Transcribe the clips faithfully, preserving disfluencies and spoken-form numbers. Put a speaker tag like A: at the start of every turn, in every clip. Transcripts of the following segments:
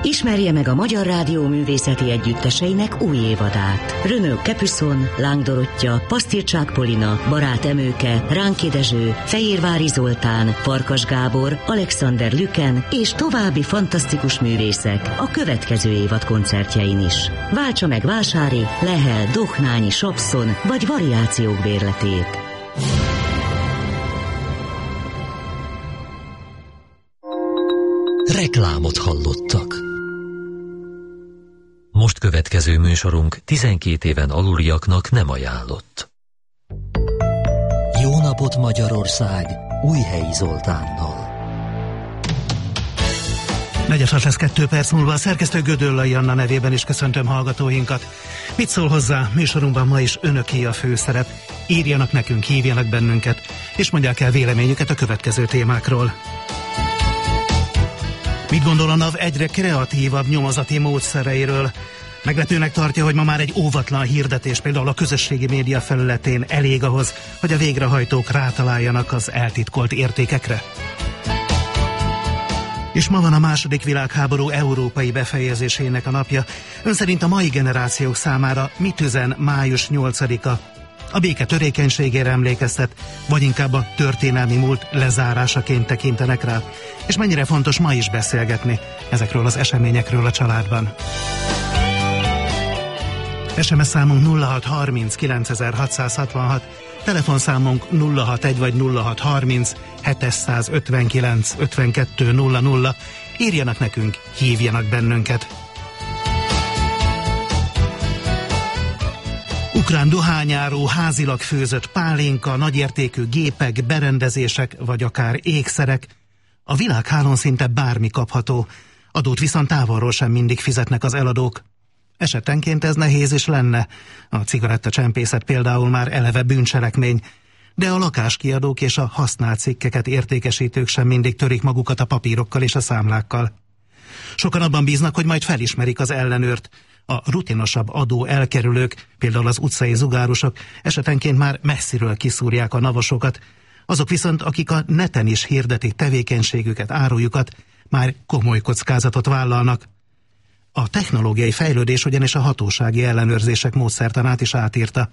A: Ismerje meg a Magyar Rádió művészeti együtteseinek új évadát. Renaud Capuçon, Láng Dorottya, Pasztircsák Polina, Barát Emőke, Ránki Dezső, Fehérvári Zoltán, Farkas Gábor, Alexander Lüken és további fantasztikus művészek a következő évad koncertjein is. Váltsa meg Vásári, Lehel, Dohnányi, Sapszon vagy variációk bérletét.
B: Reklámot hallottak. Most következő műsorunk tizenkét éven aluliaknak nem ajánlott. Jó napot Magyarország, Újhelyi Zoltánnal.
C: negyvenhat lesz kettő perc múlva, a szerkesztő Gödöllai Anna nevében is köszöntöm hallgatóinkat. Mit szól hozzá? Műsorunkban ma is önöké a főszerep. Írjanak nekünk, hívjanak bennünket, és mondják el véleményüket a következő témákról. Mit gondol a NAV egyre kreatívabb nyomozati módszereiről? Meglepőnek tartja, hogy ma már egy óvatlan hirdetés például a közösségi média felületén elég ahhoz, hogy a végrehajtók rátaláljanak az eltitkolt értékekre? És ma van a második világháború európai befejezésének a napja. Ön szerint a mai generációk számára mit üzen május nyolcadika? A béke törékenységére emlékeztet, vagy inkább a történelmi múlt lezárásaként tekintenek rá? És mennyire fontos ma is beszélgetni ezekről az eseményekről a családban? es em es számunk nulla hat harminc kilencezerhatszázhatvanhat, telefonszámunk nulla hatvanegy vagy nulla hat harminc hetszázötvenkilenc ötvenkettő nulla nulla. Írjanak nekünk, hívjanak bennünket. Ukrán dohányáró, házilag főzött pálinka, nagyértékű gépek, berendezések vagy akár ékszerek. A világhálón szinte bármi kapható, adót viszont távolról sem mindig fizetnek az eladók. Esetenként ez nehéz is lenne. A cigarettacsempészet például már eleve bűncselekmény, de a lakáskiadók és a használt cikkeket értékesítők sem mindig törik magukat a papírokkal és a számlákkal. Sokan abban bíznak, hogy majd felismerik az ellenőrt. A rutinosabb adó elkerülők, például az utcai zugárusok esetenként már messziről kiszúrják a navosokat, azok viszont, akik a neten is hirdetik tevékenységüket, árujukat, már komoly kockázatot vállalnak. A technológiai fejlődés ugyanis a hatósági ellenőrzések módszertanát is átírta.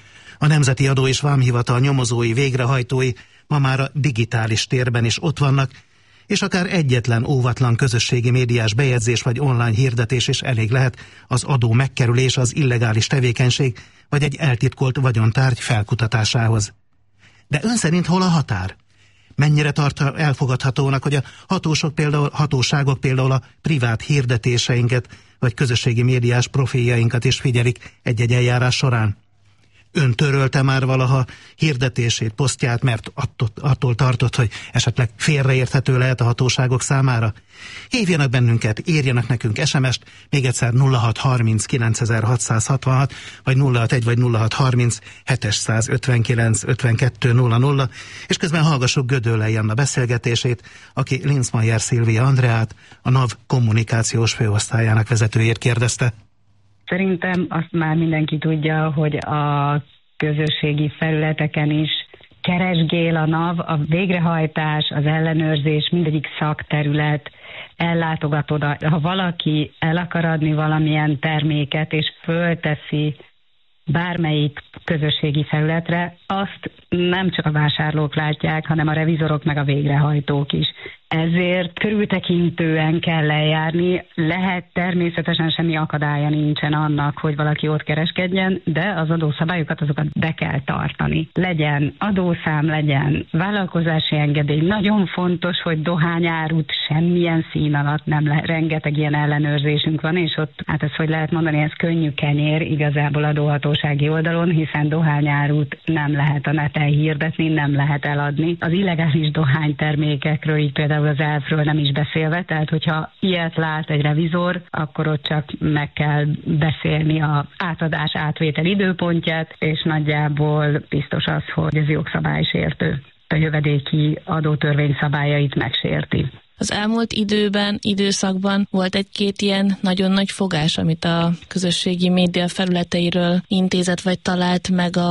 C: A Nemzeti Adó és Vámhivatal nyomozói, végrehajtói ma már a digitális térben is ott vannak, és akár egyetlen óvatlan közösségi médiás bejegyzés vagy online hirdetés is elég lehet az adó megkerülés, az illegális tevékenység vagy egy eltitkolt vagyontárgy felkutatásához. De ön szerint hol a határ? Mennyire tart elfogadhatónak, hogy a hatósok például, hatóságok például a privát hirdetéseinket vagy közösségi médiás profiljainkat is figyelik egy-egy eljárás során? Ön törölte már valaha hirdetését, posztját, mert attól, attól tartott, hogy esetleg félreérthető lehet a hatóságok számára? Hívjanak bennünket, írjanak nekünk es em est, még egyszer nulla hat harminc kilencezerhatszázhatvanhat, vagy nulla hatvanegy vagy nulla hat harminc hetszázötvenkilenc ötvenkettő nulla nulla, és közben hallgassuk Gödöllei Anna beszélgetését, aki Linzmayer Szilvia Andreát, a NAV kommunikációs főosztályának vezetőjét kérdezte.
D: Szerintem azt már mindenki tudja, hogy a közösségi felületeken is keresgél a NAV, a végrehajtás, az ellenőrzés, mindegyik szakterület, ellátogatod, ha valaki el akar adni valamilyen terméket, és fölteszi bármelyik közösségi felületre, azt nem csak a vásárlók látják, hanem a revizorok meg a végrehajtók is. Ezért körültekintően kell eljárni, lehet természetesen semmi akadálya nincsen annak, hogy valaki ott kereskedjen, de az adószabályokat azokat be kell tartani. Legyen adószám, legyen vállalkozási engedély. Nagyon fontos, hogy dohányárut semmilyen szín alatt nem lehet. Rengeteg ilyen ellenőrzésünk van, és ott, hát ezt hogy lehet mondani, ez könnyű kenyér igazából adóhatósági oldalon, hiszen dohányárut nem lehet a neten hirdetni, nem lehet eladni. Az illegális dohánytermékekről, így például az elfről nem is beszélve, tehát hogyha ilyet lát egy revizor, akkor ott csak meg kell beszélni az átadás átvétel időpontját, és nagyjából biztos az, hogy ez jogszabálysértő. A jövedéki adótörvény szabályait megsérti.
E: Az elmúlt időben, időszakban volt egy-két ilyen nagyon nagy fogás, amit a közösségi média felületeiről intézett vagy talált meg a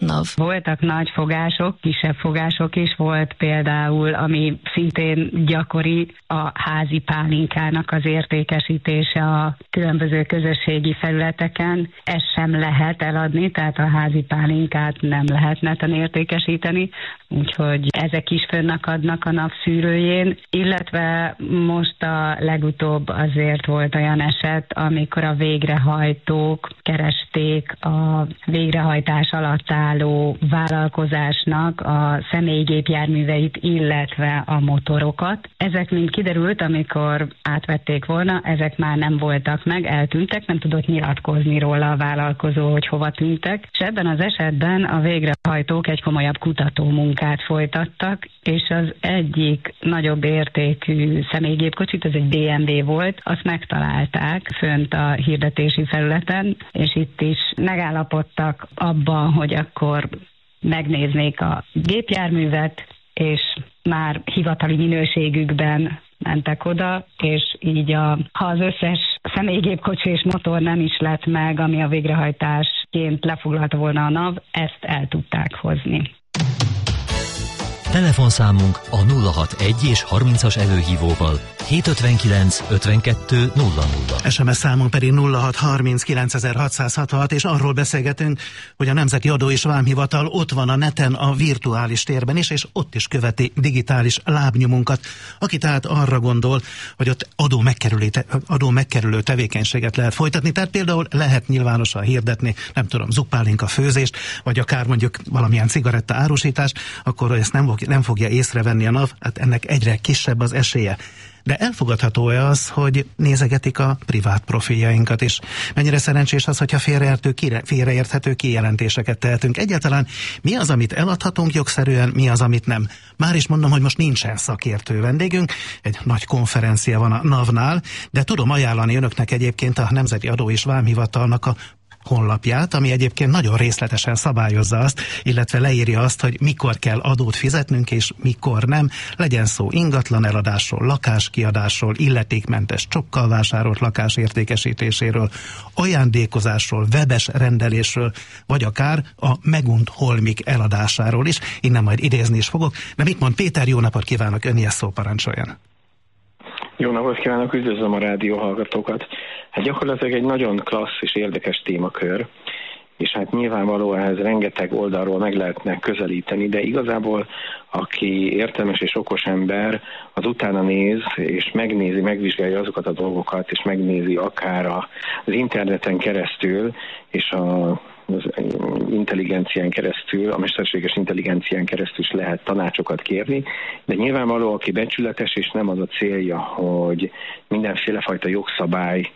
E: NAV?
D: Voltak nagy fogások, kisebb fogások is volt, például, ami szintén gyakori, a házi pálinkának az értékesítése a különböző közösségi felületeken. Ez sem lehet eladni, tehát a házi pálinkát nem lehet neten értékesíteni, úgyhogy ezek is fönnakadnak a NAV szűrőjén, illetve most a legutóbb azért volt olyan eset, amikor a végrehajtók keresték a végrehajtás alatt álló vállalkozásnak a személygépjárműveit, illetve a motorokat. Ezek mind kiderült, amikor átvették volna, ezek már nem voltak meg, eltűntek, nem tudott nyilatkozni róla a vállalkozó, hogy hova tűntek, és ebben az esetben a végrehajtók egy komolyabb kutatómunkát folytattak, és az egyik nagyobb értékű személygépkocsit, ez egy bé em vé volt, azt megtalálták fönt a hirdetési felületen, és itt is megállapodtak abban, hogy akkor megnéznék a gépjárművet, és már hivatali minőségükben mentek oda, és így a, ha az összes személygépkocsi és motor nem is lett meg, ami a végrehajtásként lefoglalta volna a NAV, ezt el tudták hozni.
B: Telefonszámunk a nulla hatvanegy és harmincas előhívóval hétszázötvenkilenc ötvenkettő nulla nulla.
C: es em es számunk pedig nulla hat harminc kilencezerhatszázhatvanhat, és arról beszélgetünk, hogy a Nemzeti Adó és Vámhivatal ott van a neten, a virtuális térben is, és ott is követi digitális lábnyomunkat. Aki tehát arra gondol, hogy ott adó megkerülő, adó megkerülő tevékenységet lehet folytatni, tehát például lehet nyilvánosan hirdetni, nem tudom, zuppálinka főzést, vagy akár mondjuk valamilyen cigaretta árusítást, akkor ezt nem, nem fogja észrevenni a NAV, hát ennek egyre kisebb az esélye. De elfogadható-e az, hogy nézegetik a privát profiljainkat is? Mennyire szerencsés az, hogyha félreértő, félreérthető kijelentéseket tehetünk? Egyáltalán mi az, amit eladhatunk jogszerűen, mi az, amit nem? Már is mondom, hogy most nincsen szakértő vendégünk, egy nagy konferencia van a NAV-nál, de tudom ajánlani önöknek egyébként a Nemzeti Adó és Vámhivatalnak a honlapját, ami egyébként nagyon részletesen szabályozza azt, illetve leírja azt, hogy mikor kell adót fizetnünk, és mikor nem. Legyen szó ingatlan eladásról, lakáskiadásról, illetékmentes csokkal vásárolt lakás értékesítéséről, ajándékozásról, webes rendelésről, vagy akár a megunt holmik eladásáról is. Innen majd idézni is fogok. De mit mond Péter? Jó napot kívánok, ön ilyen szó parancsoljon.
F: Jó napot kívánok, üdvözlöm a rádió hallgatókat. Hát gyakorlatilag egy nagyon klassz és érdekes témakör, és hát nyilvánvalóan ehhez rengeteg oldalról meg lehetne közelíteni, de igazából aki értelmes és okos ember, az utána néz, és megnézi, megvizsgálja azokat a dolgokat, és megnézi akár az interneten keresztül, és a az intelligencián keresztül, a mesterséges intelligencián keresztül is lehet tanácsokat kérni, de nyilvánvaló, aki becsületes, és nem az a célja, hogy mindenféle fajta jogszabályon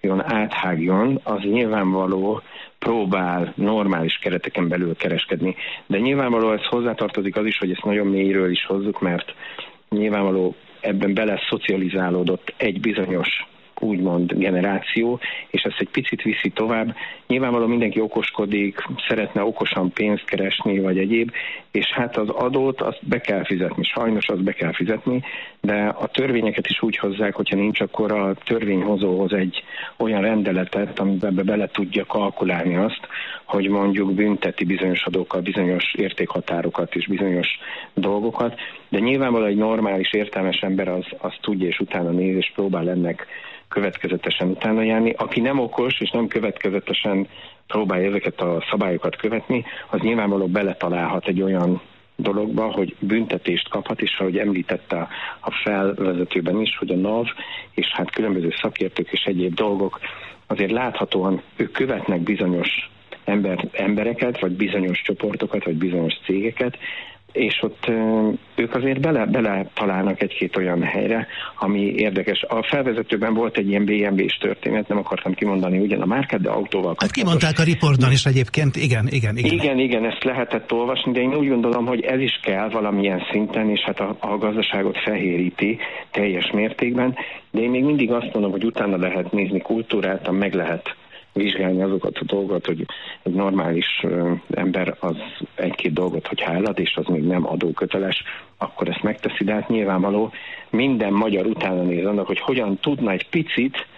F: áthágjon, az nyilvánvaló próbál normális kereteken belül kereskedni. De nyilvánvaló ez hozzátartozik az is, hogy ezt nagyon mélyről is hozzuk, mert nyilvánvaló ebben bele szocializálódott egy bizonyos úgymond generáció, és ezt egy picit viszi tovább. Nyilvánvalóan mindenki okoskodik, szeretne okosan pénzt keresni, vagy egyéb, és hát az adót azt be kell fizetni, sajnos azt be kell fizetni, de a törvényeket is úgy hozzák, hogyha nincs, akkor a törvényhozóhoz egy olyan rendeletet, amiben bele tudja kalkulálni azt, hogy mondjuk bünteti bizonyos adókkal, bizonyos értékhatárokat és bizonyos dolgokat, de nyilvánvalóan egy normális, értelmes ember az, az tudja, és utána néz, és próbál ennek következetesen utána járni. Aki nem okos, és nem következetesen próbálja ezeket a szabályokat követni, az nyilvánvalóan beletalálhat egy olyan dologba, hogy büntetést kaphat, és ahogy említette a felvezetőben is, hogy a NAV, és hát különböző szakértők és egyéb dolgok azért láthatóan ők követnek bizonyos ember, embereket, vagy bizonyos csoportokat, vagy bizonyos cégeket, és ott ők azért bele, bele találnak egy-két olyan helyre, ami érdekes. A felvezetőben volt egy ilyen bé em vé-s történet, nem akartam kimondani ugyan a márkát, de autóval kapcsolatos.
C: Hát kimondták a riportban is egyébként, igen, igen, igen.
F: Igen, igen, ezt lehetett olvasni, de én úgy gondolom, hogy ez is kell valamilyen szinten, és hát a, a gazdaságot fehéríti teljes mértékben, de én még mindig azt mondom, hogy utána lehet nézni kultúráltan, meg lehet vizsgálni azokat a dolgokat, hogy egy normális ö, ember az egy-két dolgot, hogyha elad, és az még nem adóköteles, akkor ezt megteszi, de hát nyilvánvaló minden magyar utána néz annak, hogy hogyan tudna egy picit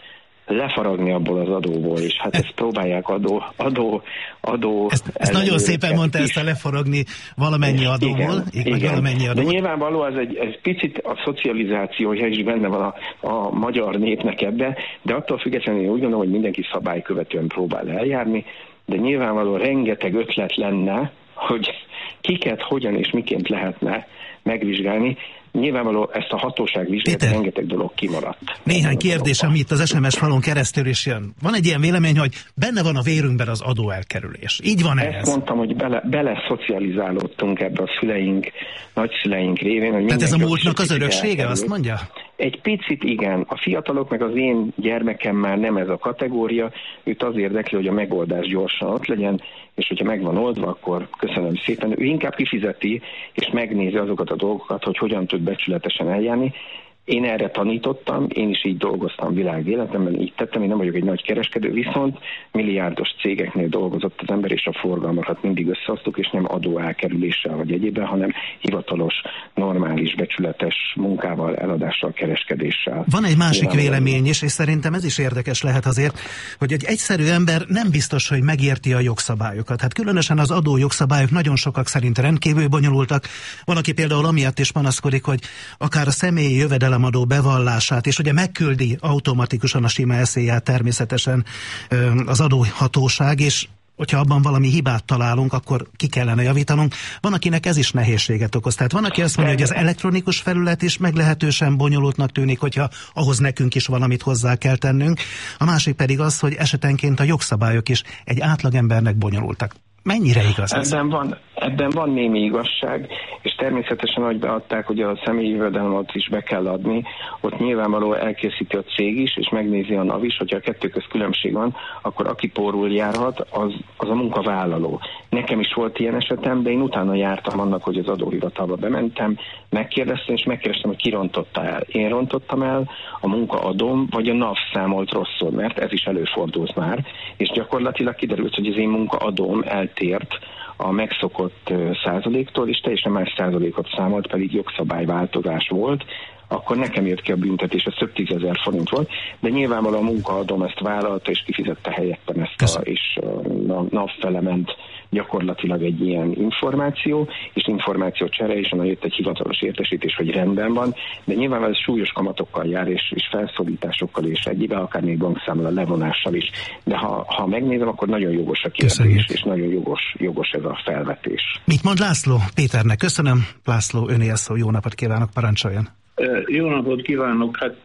F: lefaragni abból az adóból, és hát ezt próbálják adó, adó, adó...
C: Ezt, ezt nagyon szépen mondta, is. Ezt a lefaragni valamennyi adóból,
F: igen, igen.
C: valamennyi adóból.
F: De nyilvánvaló ez egy, ez picit a szocializációja is benne van a, a magyar népnek ebbe, de attól függetlenül én úgy gondolom, hogy mindenki szabálykövetően próbál eljárni, de nyilvánvaló rengeteg ötlet lenne, hogy kiket, hogyan és miként lehetne megvizsgálni. Nyilvánvaló ezt a hatóság vizsgálta, rengeteg dolog kimaradt.
C: Néhány kérdés, ami itt az es em es falon keresztül is jön. Van egy ilyen vélemény, hogy benne van a vérünkben az adóelkerülés. Így van ez?
F: Ezt mondtam, hogy bele, bele szocializálódtunk ebbe a szüleink, nagyszüleink révén. Hogy
C: tehát ez a múltnak az öröksége, elkerül. Azt mondja?
F: Egy picit igen. A fiatalok meg az én gyermekem már nem ez a kategória. Őt az érdekli, hogy a megoldás gyorsan ott legyen, és hogyha meg van oldva, akkor köszönöm szépen. Ő inkább kifizeti, és megnézi azokat a dolgokat, hogy hogyan tud becsületesen eljárni. Én erre tanítottam, én is így dolgoztam világéletemben, így tettem, én nem vagyok egy nagy kereskedő, viszont milliárdos cégeknél dolgozott az ember, és a forgalmakat mindig összehoztuk, és nem adó elkerüléssel vagy egyébben, hanem hivatalos, normális, becsületes munkával, eladással, kereskedéssel.
C: Van egy másik Nyilván vélemény is, és szerintem ez is érdekes lehet azért, hogy egy egyszerű ember nem biztos, hogy megérti a jogszabályokat. Hát különösen az adó jogszabályok nagyon sokak szerint rendkívül bonyolultak. Van, aki például amiatt is panaszkodik, hogy akár a személyi jövedelem adó bevallását, és ugye megküldi automatikusan a sima eszélyát természetesen az adóhatóság, és hogyha abban valami hibát találunk, akkor ki kellene javítanunk. Van, akinek ez is nehézséget okoz. Tehát van, aki azt mondja, hogy az elektronikus felület is meglehetősen bonyolultnak tűnik, hogyha ahhoz nekünk is valamit hozzá kell tennünk. A másik pedig az, hogy esetenként a jogszabályok is egy átlagembernek bonyolultak. Mennyire igaz ez?
F: Ebben van, ebben van némi igazság, és természetesen, ahogy beadták, hogy a személyi jövedelmet is be kell adni, ott nyilvánvaló elkészíti a cég is, és megnézi a NAV is, hogyha a kettő köz különbség van, akkor aki pórul járhat, az, az a munkavállaló. Nekem is volt ilyen esetem, de én utána jártam annak, hogy az adóhivatalba bementem, megkérdeztem, és megkérdeztem, hogy ki rontotta el. Én rontottam el, a munkaadóm, vagy a NAV számolt rosszul, mert ez is előfordult már, és gyakorlatilag kiderült, hogy az én munkaadóm eltért a megszokott százaléktól, és teljesen más százalékot számolt, pedig jogszabályváltozás volt, akkor nekem jött ki a büntetés, ez több tízezer forint volt, de nyilvánvalóan a munkaadóm ezt vállalta, és kifizette helyettem ezt, a, és a NAV fele ment gyakorlatilag egy ilyen információ, és információ csere, és onnan jött egy hivatalos értesítés, hogy rendben van, de nyilvánvalóan ez súlyos kamatokkal jár, és, és felszólításokkal, és egyébben akár még bankszámla levonással is. De ha, ha megnézem, akkor nagyon jogos a kérdés, Köszönjük. és nagyon jogos, jogos ez a felvetés.
C: Mit mond László Péternek? Köszönöm. László, öné a szó. Jó napot kívánok, parancsoljon.
G: Jó napot kívánok! Hát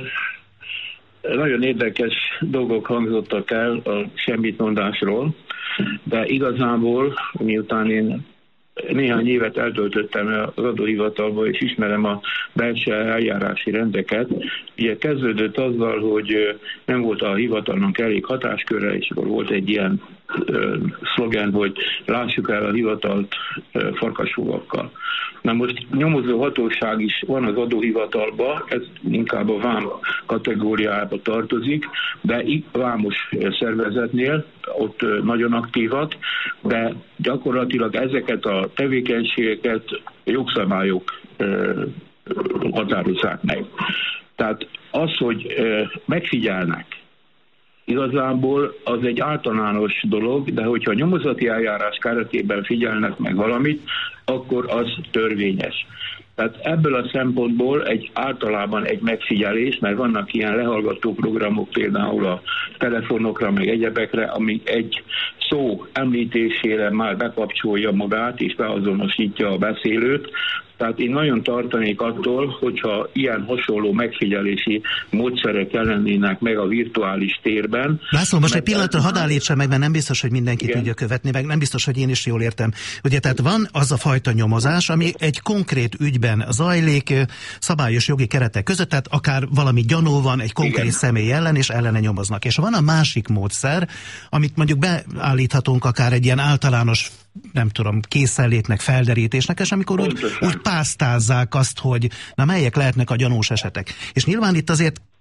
G: nagyon érdekes dolgok hangzottak el a semmitmondásról, de igazából, miután én néhány évet eltöltöttem az adóhivatalban, és ismerem a belső eljárási rendeket, ugye kezdődött azzal, hogy nem volt a hivatalnak elég hatásköre, és akkor volt egy ilyen ö, szlogen, hogy lássuk el a hivatalt ö, farkasfogakkal. Na most nyomozó hatóság is van az adóhivatalban, ez inkább a vám kategóriába tartozik, de vámos szervezetnél ott nagyon aktívak, de gyakorlatilag ezeket a tevékenységeket jogszabályok ö, határozzák meg. Tehát az, hogy ö, megfigyelnek, igazából az egy általános dolog, de hogyha nyomozati eljárás keretében figyelnek meg valamit, akkor az törvényes. Tehát ebből a szempontból egy általában egy megfigyelés, mert vannak ilyen lehallgató programok például a telefonokra, meg egyebekre, ami egy szó említésére már bekapcsolja magát és beazonosítja a beszélőt. Tehát én nagyon tartanék attól, hogyha ilyen hasonló megfigyelési módszerek jelennének meg a virtuális térben.
C: László, most egy pillanatra hadd állítsam meg, mert nem biztos, hogy mindenki Igen. tudja követni, meg nem biztos, hogy én is jól értem. Ugye, tehát van az a fajta nyomozás, ami egy konkrét ügyben zajlik, szabályos jogi keretek között, tehát akár valami gyanú van egy konkrét Igen. személy ellen, és ellene nyomoznak. És van a másik módszer, amit mondjuk beállíthatunk akár egy ilyen általános, nem tudom, készenlétnek, felderítésnek, és amikor úgy, úgy pásztázzák azt, hogy na melyek lehetnek a gyanús esetek. És nyilván itt azért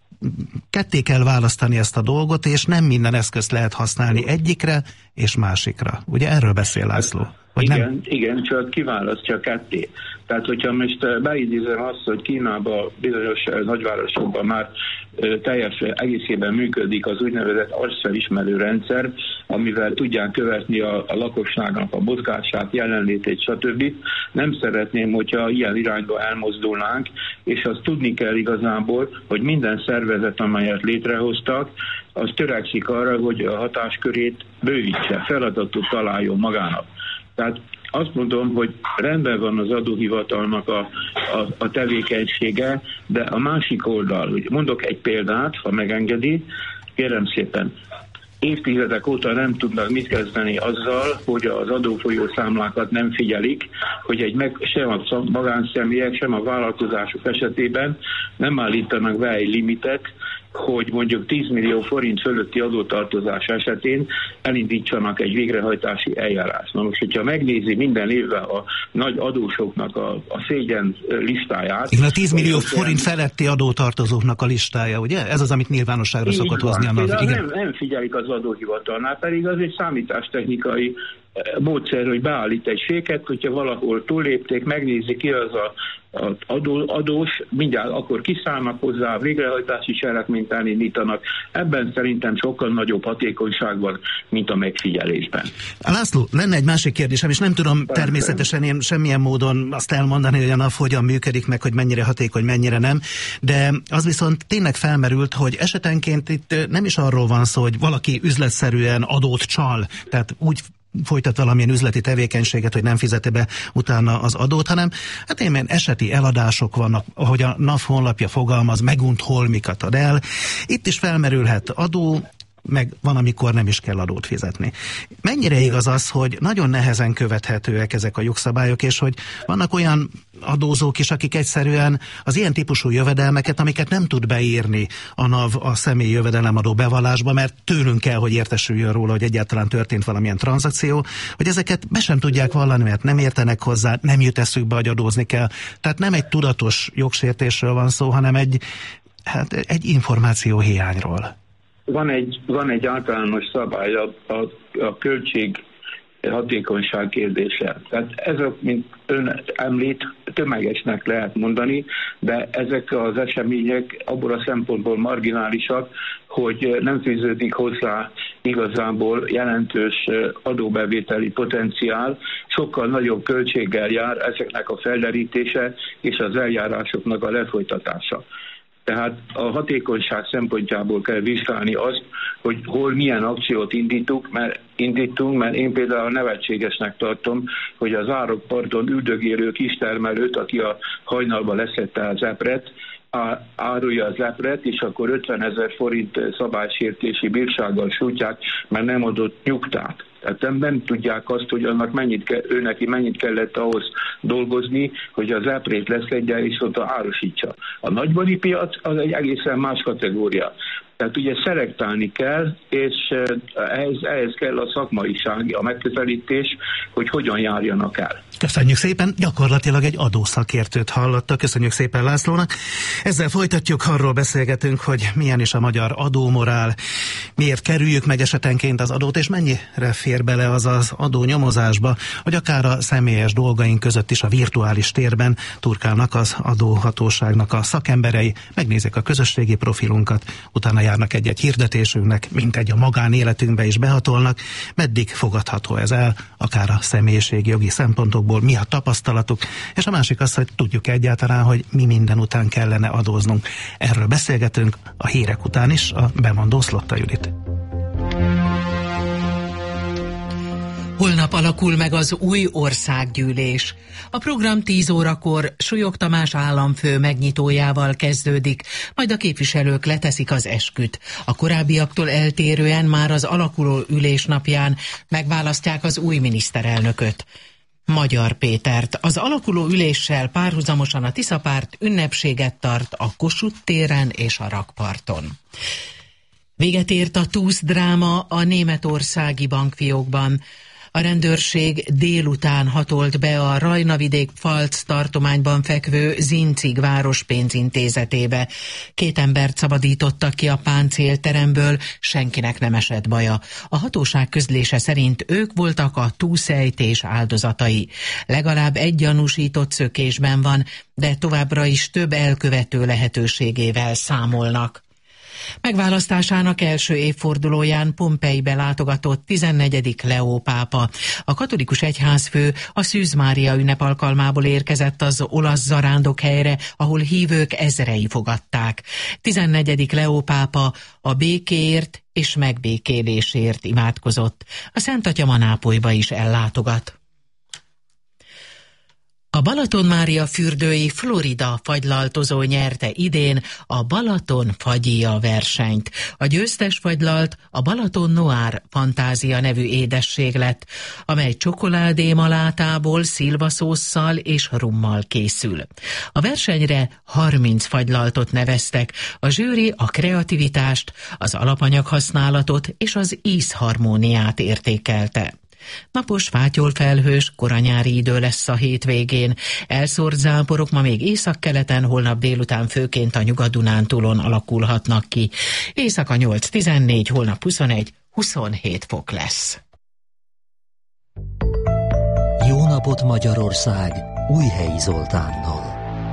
C: ketté kell választani ezt a dolgot, és nem minden eszközt lehet használni egyikre és másikra. Ugye erről beszél László? Vagy
G: igen,
C: nem?
G: igen, csak kiválasztja ketté. Tehát, hogyha most beidézem azt, hogy Kínában, bizonyos nagyvárosokban már teljes egészében működik az úgynevezett arcfelismerő rendszer, amivel tudják követni a, a lakosságnak a mozgását, jelenlétét, stb. Nem szeretném, hogyha ilyen irányba elmozdulnánk, és azt tudni kell igazából, hogy minden szervezet, amelyet létrehoztak, az törekszik arra, hogy a hatáskörét bővítse, feladatot találjon magának. Tehát azt mondom, hogy rendben van az adóhivatalnak a, a, a tevékenysége, de a másik oldal, hogy mondok egy példát, ha megengedi, kérem szépen, évtizedek óta nem tudnak mit kezdeni azzal, hogy az adófolyószámlákat nem figyelik, hogy egy meg, sem a magánszemélyek, sem a vállalkozások esetében nem állítanak be egy limitet, hogy mondjuk tíz millió forint fölötti adótartozás esetén elindítsanak egy végrehajtási eljárást. Na most, hogyha megnézi minden évben a nagy adósoknak a, a szégyen listáját...
C: Igen, a tíz millió forint feletti adótartozóknak a listája, ugye? Ez az, amit nyilvánosságra szokott hozni a NAV.
G: Nem, nem figyelik az adóhivatalnál, pedig az egy számítástechnikai módszer, hogy beállít egy féket, hogyha valahol túllépték, megnézi ki az a, a adó, adós, mindjárt akkor kiszállnak hozzá, végrehajtási cselekményt elindítanak. Ebben szerintem sokkal nagyobb hatékonyság van, mint a megfigyelésben.
C: László, lenne egy másik kérdésem, és nem tudom Persze. természetesen én semmilyen módon azt elmondani, hogy a NAV hogyan működik, meg hogy mennyire hatékony, mennyire nem, de az viszont tényleg felmerült, hogy esetenként itt nem is arról van szó, hogy valaki üzletszerűen adót csal, tehát úgy folytat valamilyen üzleti tevékenységet, hogy nem fizeti be utána az adót, hanem hát ilyen eseti eladások vannak, ahogy a NAV honlapja fogalmaz, megunt holmikat ad el. Itt is felmerülhet adó, meg van, amikor nem is kell adót fizetni. Mennyire igaz az, hogy nagyon nehezen követhetőek ezek a jogszabályok, és hogy vannak olyan adózók is, akik egyszerűen az ilyen típusú jövedelmeket, amiket nem tud beírni a NAV a személyi jövedelemadó bevallásba, mert tőlünk kell, hogy értesüljön róla, hogy egyáltalán történt valamilyen tranzakció, hogy ezeket be sem tudják vallani, mert nem értenek hozzá, nem jut eszükbe, hogy adózni kell. Tehát nem egy tudatos jogsértésről van szó, hanem egy, hát egy információ hiányról.
G: Van egy, van egy általános szabály, a, a, a költség hatékonyság kérdése. Tehát ezek, mint ön említ, tömegesnek lehet mondani, de ezek az események abból a szempontból marginálisak, hogy nem fűződik hozzá igazából jelentős adóbevételi potenciál, sokkal nagyobb költséggel jár ezeknek a felderítése és az eljárásoknak a lefolytatása. Tehát a hatékonyság szempontjából kell vizsgálni azt, hogy hol milyen akciót indítunk, mert, indítunk, mert én például nevetségesnek tartom, hogy az árokparton üldögélő kistermelőt, aki a hajnalba leszette az epret, árulja az epret, és akkor ötvenezer forint szabálysértési bírsággal sújtják, mert nem adott nyugtát. Tehát nem, nem tudják azt, hogy annak mennyit kell, ő neki mennyit kellett ahhoz dolgozni, hogy az eprét leszedje és ott árusítsa. A nagybani piac az egy egészen más kategória. Tehát ugye szelektálni kell, és ehhez, ehhez kell a szakmaiság, a megközelítés, hogy hogyan járjanak el.
C: Köszönjük szépen, gyakorlatilag egy adószakértőt hallotta, köszönjük szépen Lászlónak. Ezzel folytatjuk, arról beszélgetünk, hogy milyen is a magyar adómorál, miért kerüljük meg esetenként az adót, és mennyire fér bele az az adónyomozásba, hogy akár a személyes dolgaink között is a virtuális térben turkálnak az adóhatóságnak a szakemberei, megnézik a közösségi profilunkat, utána járnak egy-egy hirdetésünknek, mint egy a magánéletünkbe is behatolnak, meddig fogadható ez el, akár a személyiségi jogi szempontokból, mi a tapasztalatuk, és a másik az, hogy tudjuk egyáltalán, hogy mi minden után kellene adóznunk. Erről beszélgetünk a hírek után is, a bemondó Szlotta Judit.
H: Holnap alakul meg az új országgyűlés. A program tíz órakor Súlyog Tamás államfő megnyitójával kezdődik, majd a képviselők leteszik az esküt. A korábbiaktól eltérően már az alakuló ülés napján megválasztják az új miniszterelnököt, Magyar Pétert. Az alakuló üléssel párhuzamosan a Tiszapárt ünnepséget tart a Kossuth téren és a rakparton. Véget ért a túsz dráma a németországi bankfiókban. A rendőrség délután hatolt be a Rajna-vidék Pfalz tartományban fekvő Zincig város pénzintézetébe. Két embert szabadítottak ki a páncélteremből, senkinek nem esett baja. A hatóság közlése szerint ők voltak a túlszejtés áldozatai. Legalább egy gyanúsított szökésben van, de továbbra is több elkövető lehetőségével számolnak. Megválasztásának első évfordulóján Pompeibe látogatott tizennegyedik Leó pápa. A katolikus egyházfő a Szűz Mária ünnep alkalmából érkezett az olasz zarándokhelyre, ahol hívők ezrei fogadták. tizennegyedik Leó pápa a békéért és megbékélésért imádkozott. A Szent Atya ma Nápolyba is ellátogat. A Balaton Mária fürdői Florida fagylaltozó nyerte idén a Balaton Fagyia versenyt. A győztes fagylalt a Balaton Noir Fantázia nevű édesség lett, amely csokoládémalátából, szilvaszósszal és rummal készül. A versenyre harminc fagylaltot neveztek, a zsűri a kreativitást, az alapanyaghasználatot és az ízharmóniát értékelte. Napos, fátyolfelhős, koranyári idő lesz a hétvégén. Elszórt záporok ma még északkeleten, holnap délután főként a Nyugat-Dunántúlon alakulhatnak ki. Éjszaka nyolc tizennégy, holnap huszonegy huszonhét fok lesz.
B: Jó napot Magyarország! Újhelyi Zoltánnal.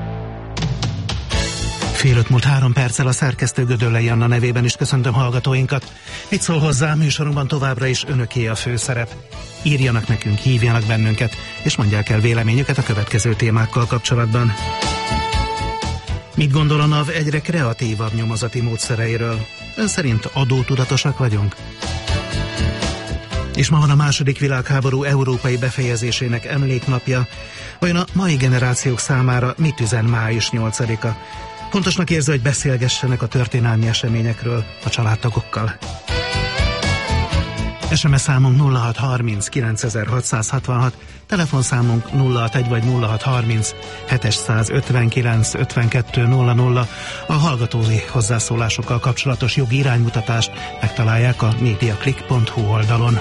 C: Fél öt múlt három perccel a szerkesztő Gödöllei Anna nevében is köszöntöm hallgatóinkat. Mit szól hozzá, műsorunkban továbbra is önöké a főszerep. Írjanak nekünk, hívjanak bennünket, és mondják el véleményüket a következő témákkal kapcsolatban. Mit gondol a NAV egyre kreatívabb nyomozati módszereiről? Ön szerint adótudatosak vagyunk? És ma van a második világháború európai befejezésének emléknapja. Vajon a mai generációk számára mit üzen május nyolcadika? Fontosnak érzi, hogy beszélgessenek a történelmi eseményekről a családtagokkal. es em es számunk nulla hat harminc kilencezer-hatszázhatvanhat, telefonszámunk nulla hatvanegy vagy nulla hat harminc hetszázötvenkilenc ötvenkettő nulla nulla. A hallgatói hozzászólásokkal kapcsolatos jogi iránymutatást megtalálják a mediaclick pont hu oldalon.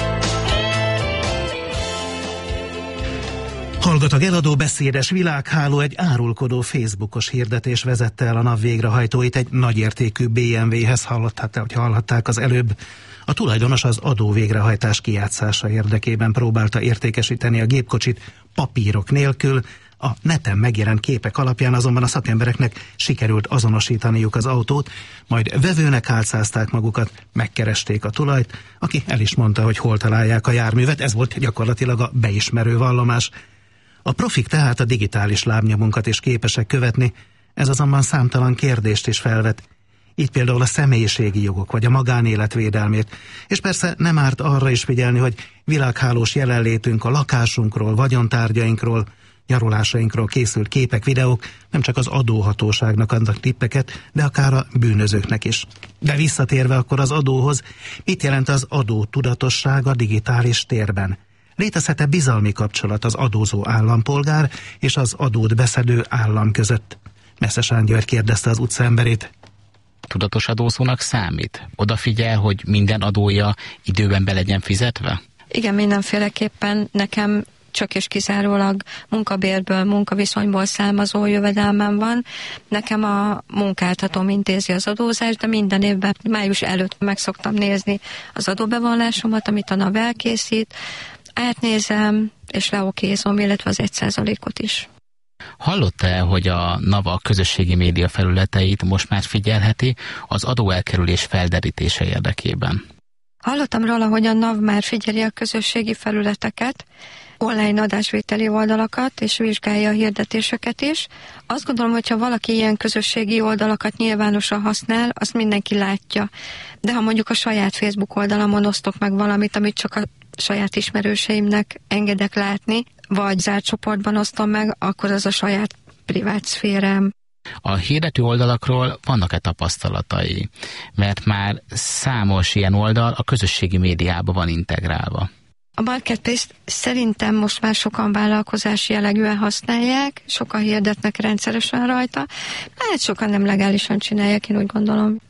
C: Hallgatag eladó beszédes világháló egy árulkodó Facebookos hirdetés vezette el a NAV végrehajtóit egy nagyértékű bé em vé-hez, hallották, hogy hallhatták az előbb. A tulajdonos az adó végrehajtás kijátszása érdekében próbálta értékesíteni a gépkocsit papírok nélkül, a neten megjelent képek alapján azonban a szakembereknek sikerült azonosítaniuk az autót, majd vevőnek álcázták magukat, megkeresték a tulajt, aki el is mondta, hogy hol találják a járművet, ez volt gyakorlatilag a beismerő vallomás. A profik tehát a digitális lábnyomunkat is képesek követni, ez azonban számtalan kérdést is felvet. Így például a személyiségi jogok vagy a magánélet védelmét, és persze nem árt arra is figyelni, hogy világhálós jelenlétünk a lakásunkról, vagyontárgyainkról, nyarulásainkról készült képek, videók nem csak az adóhatóságnak adnak tippeket, de akár a bűnözőknek is. De visszatérve akkor az adóhoz, mit jelent az adó tudatosság a digitális térben? Létezhet-e bizalmi kapcsolat az adózó állampolgár és az adót beszedő állam között? Messzesán György kérdezte az utcaemberét.
I: Tudatos adózónak számít? Odafigyel, hogy minden adója időben be legyen fizetve?
J: Igen, mindenféleképpen nekem csak és kizárólag munkabérből, munkaviszonyból származó jövedelmem van. Nekem a munkáltatóm intézi az adózást, de minden évben május előtt meg szoktam nézni az adóbevallásomat, amit a NAV elkészít. Átnézem, és leokézom, illetve az egy százalékot is.
I: Hallotta-e, hogy a NAV a közösségi média felületeit most már figyelheti az adóelkerülés felderítése érdekében?
J: Hallottam róla, hogy a NAV már figyeli a közösségi felületeket, online adásvételi oldalakat, és vizsgálja a hirdetéseket is. Azt gondolom, hogyha valaki ilyen közösségi oldalakat nyilvánosan használ, azt mindenki látja. De ha mondjuk a saját Facebook oldalamon osztok meg valamit, amit csak a saját ismerőseimnek engedek látni, vagy zárt csoportban osztom meg, akkor az a saját privát szférám.
I: A hirdető oldalakról vannak-e tapasztalatai? Mert már számos ilyen oldal a közösségi médiába van integrálva.
J: A Marketplace szerintem most már sokan vállalkozási jellegűen használják, sokan hirdetnek rendszeresen rajta, hát sokan nem legálisan csinálják, én úgy gondolom.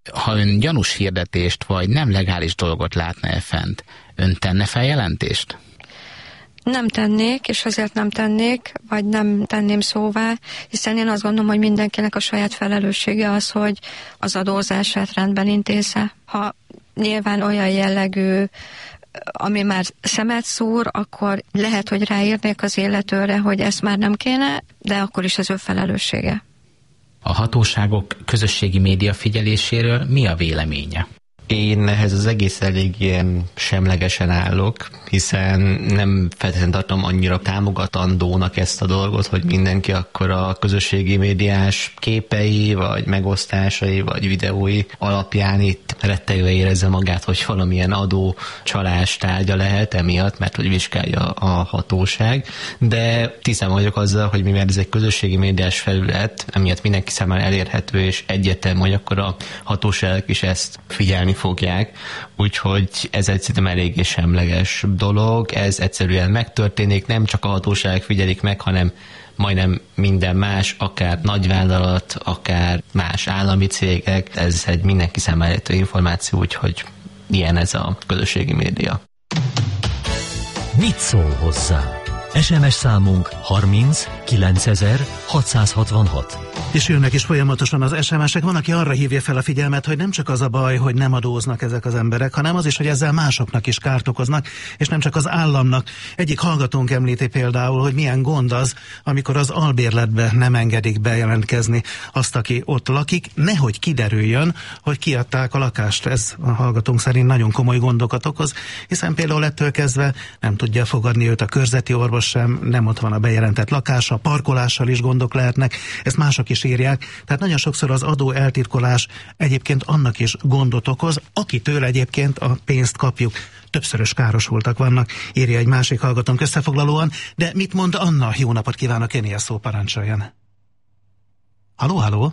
I: Ha ön gyanús hirdetést vagy nem legális dolgot látna-e fent, ön tenne feljelentést?
J: Nem tennék, és azért nem tennék, vagy nem tenném szóvá, hiszen én azt gondolom, hogy mindenkinek a saját felelőssége az, hogy az adózását rendben intézze. Ha nyilván olyan jellegű, ami már szemet szúr, akkor lehet, hogy ráírnék az illetőre, hogy ezt már nem kéne, de akkor is az ő felelőssége.
I: A hatóságok közösségi média figyeléséről mi a véleménye?
K: Én ehhez az egész elég ilyen semlegesen állok, hiszen nem feltétlenül tartom annyira támogatandónak ezt a dolgot, hogy mindenki akkor a közösségi médiás képei, vagy megosztásai, vagy videói alapján itt rettegve érezze magát, hogy valamilyen adó csalás tárgya lehet emiatt, mert hogy vizsgálja a hatóság. De tisztában vagyok azzal, hogy mivel ez egy közösségi médiás felület, emiatt mindenki számára elérhető, és egyértelmű, hogy akkor a hatóságok is ezt figyelni fogják, úgyhogy ez egyszerűen eléggé semleges dolog, ez egyszerűen megtörténik, nem csak a hatóságok figyelik meg, hanem majdnem minden más, akár nagyvállalat, akár más állami cégek, ez egy mindenki számára elérhető információ, úgyhogy ilyen ez a közösségi média.
B: Mit szól hozzá? es em es számunk harminc kilencezer hatszázhatvanhat.
C: És jönnek is folyamatosan az es em esek. Van, aki arra hívja fel a figyelmet, hogy nem csak az a baj, hogy nem adóznak ezek az emberek, hanem az is, hogy ezzel másoknak is kárt okoznak, és nem csak az államnak. Egyik hallgatónk említi például, hogy milyen gond az, amikor az albérletbe nem engedik bejelentkezni azt, aki ott lakik, nehogy kiderüljön, hogy kiadták a lakást. Ez a hallgatónk szerint nagyon komoly gondokat okoz, hiszen például ettől kezdve nem tudja fogadni őt a körzeti orvos sem, nem ott van a bejelentett lakása, parkolással is gondok lehetnek, ezt mások is írják. Tehát nagyon sokszor az adó eltitkolás egyébként annak is gondot okoz, akitől egyébként a pénzt kapjuk. Többszörös károsultak vannak, írja egy másik hallgatónk összefoglalóan, de mit mond Anna? Jó napot kívánok, én ilyen szó, parancsoljon. Halló, halló?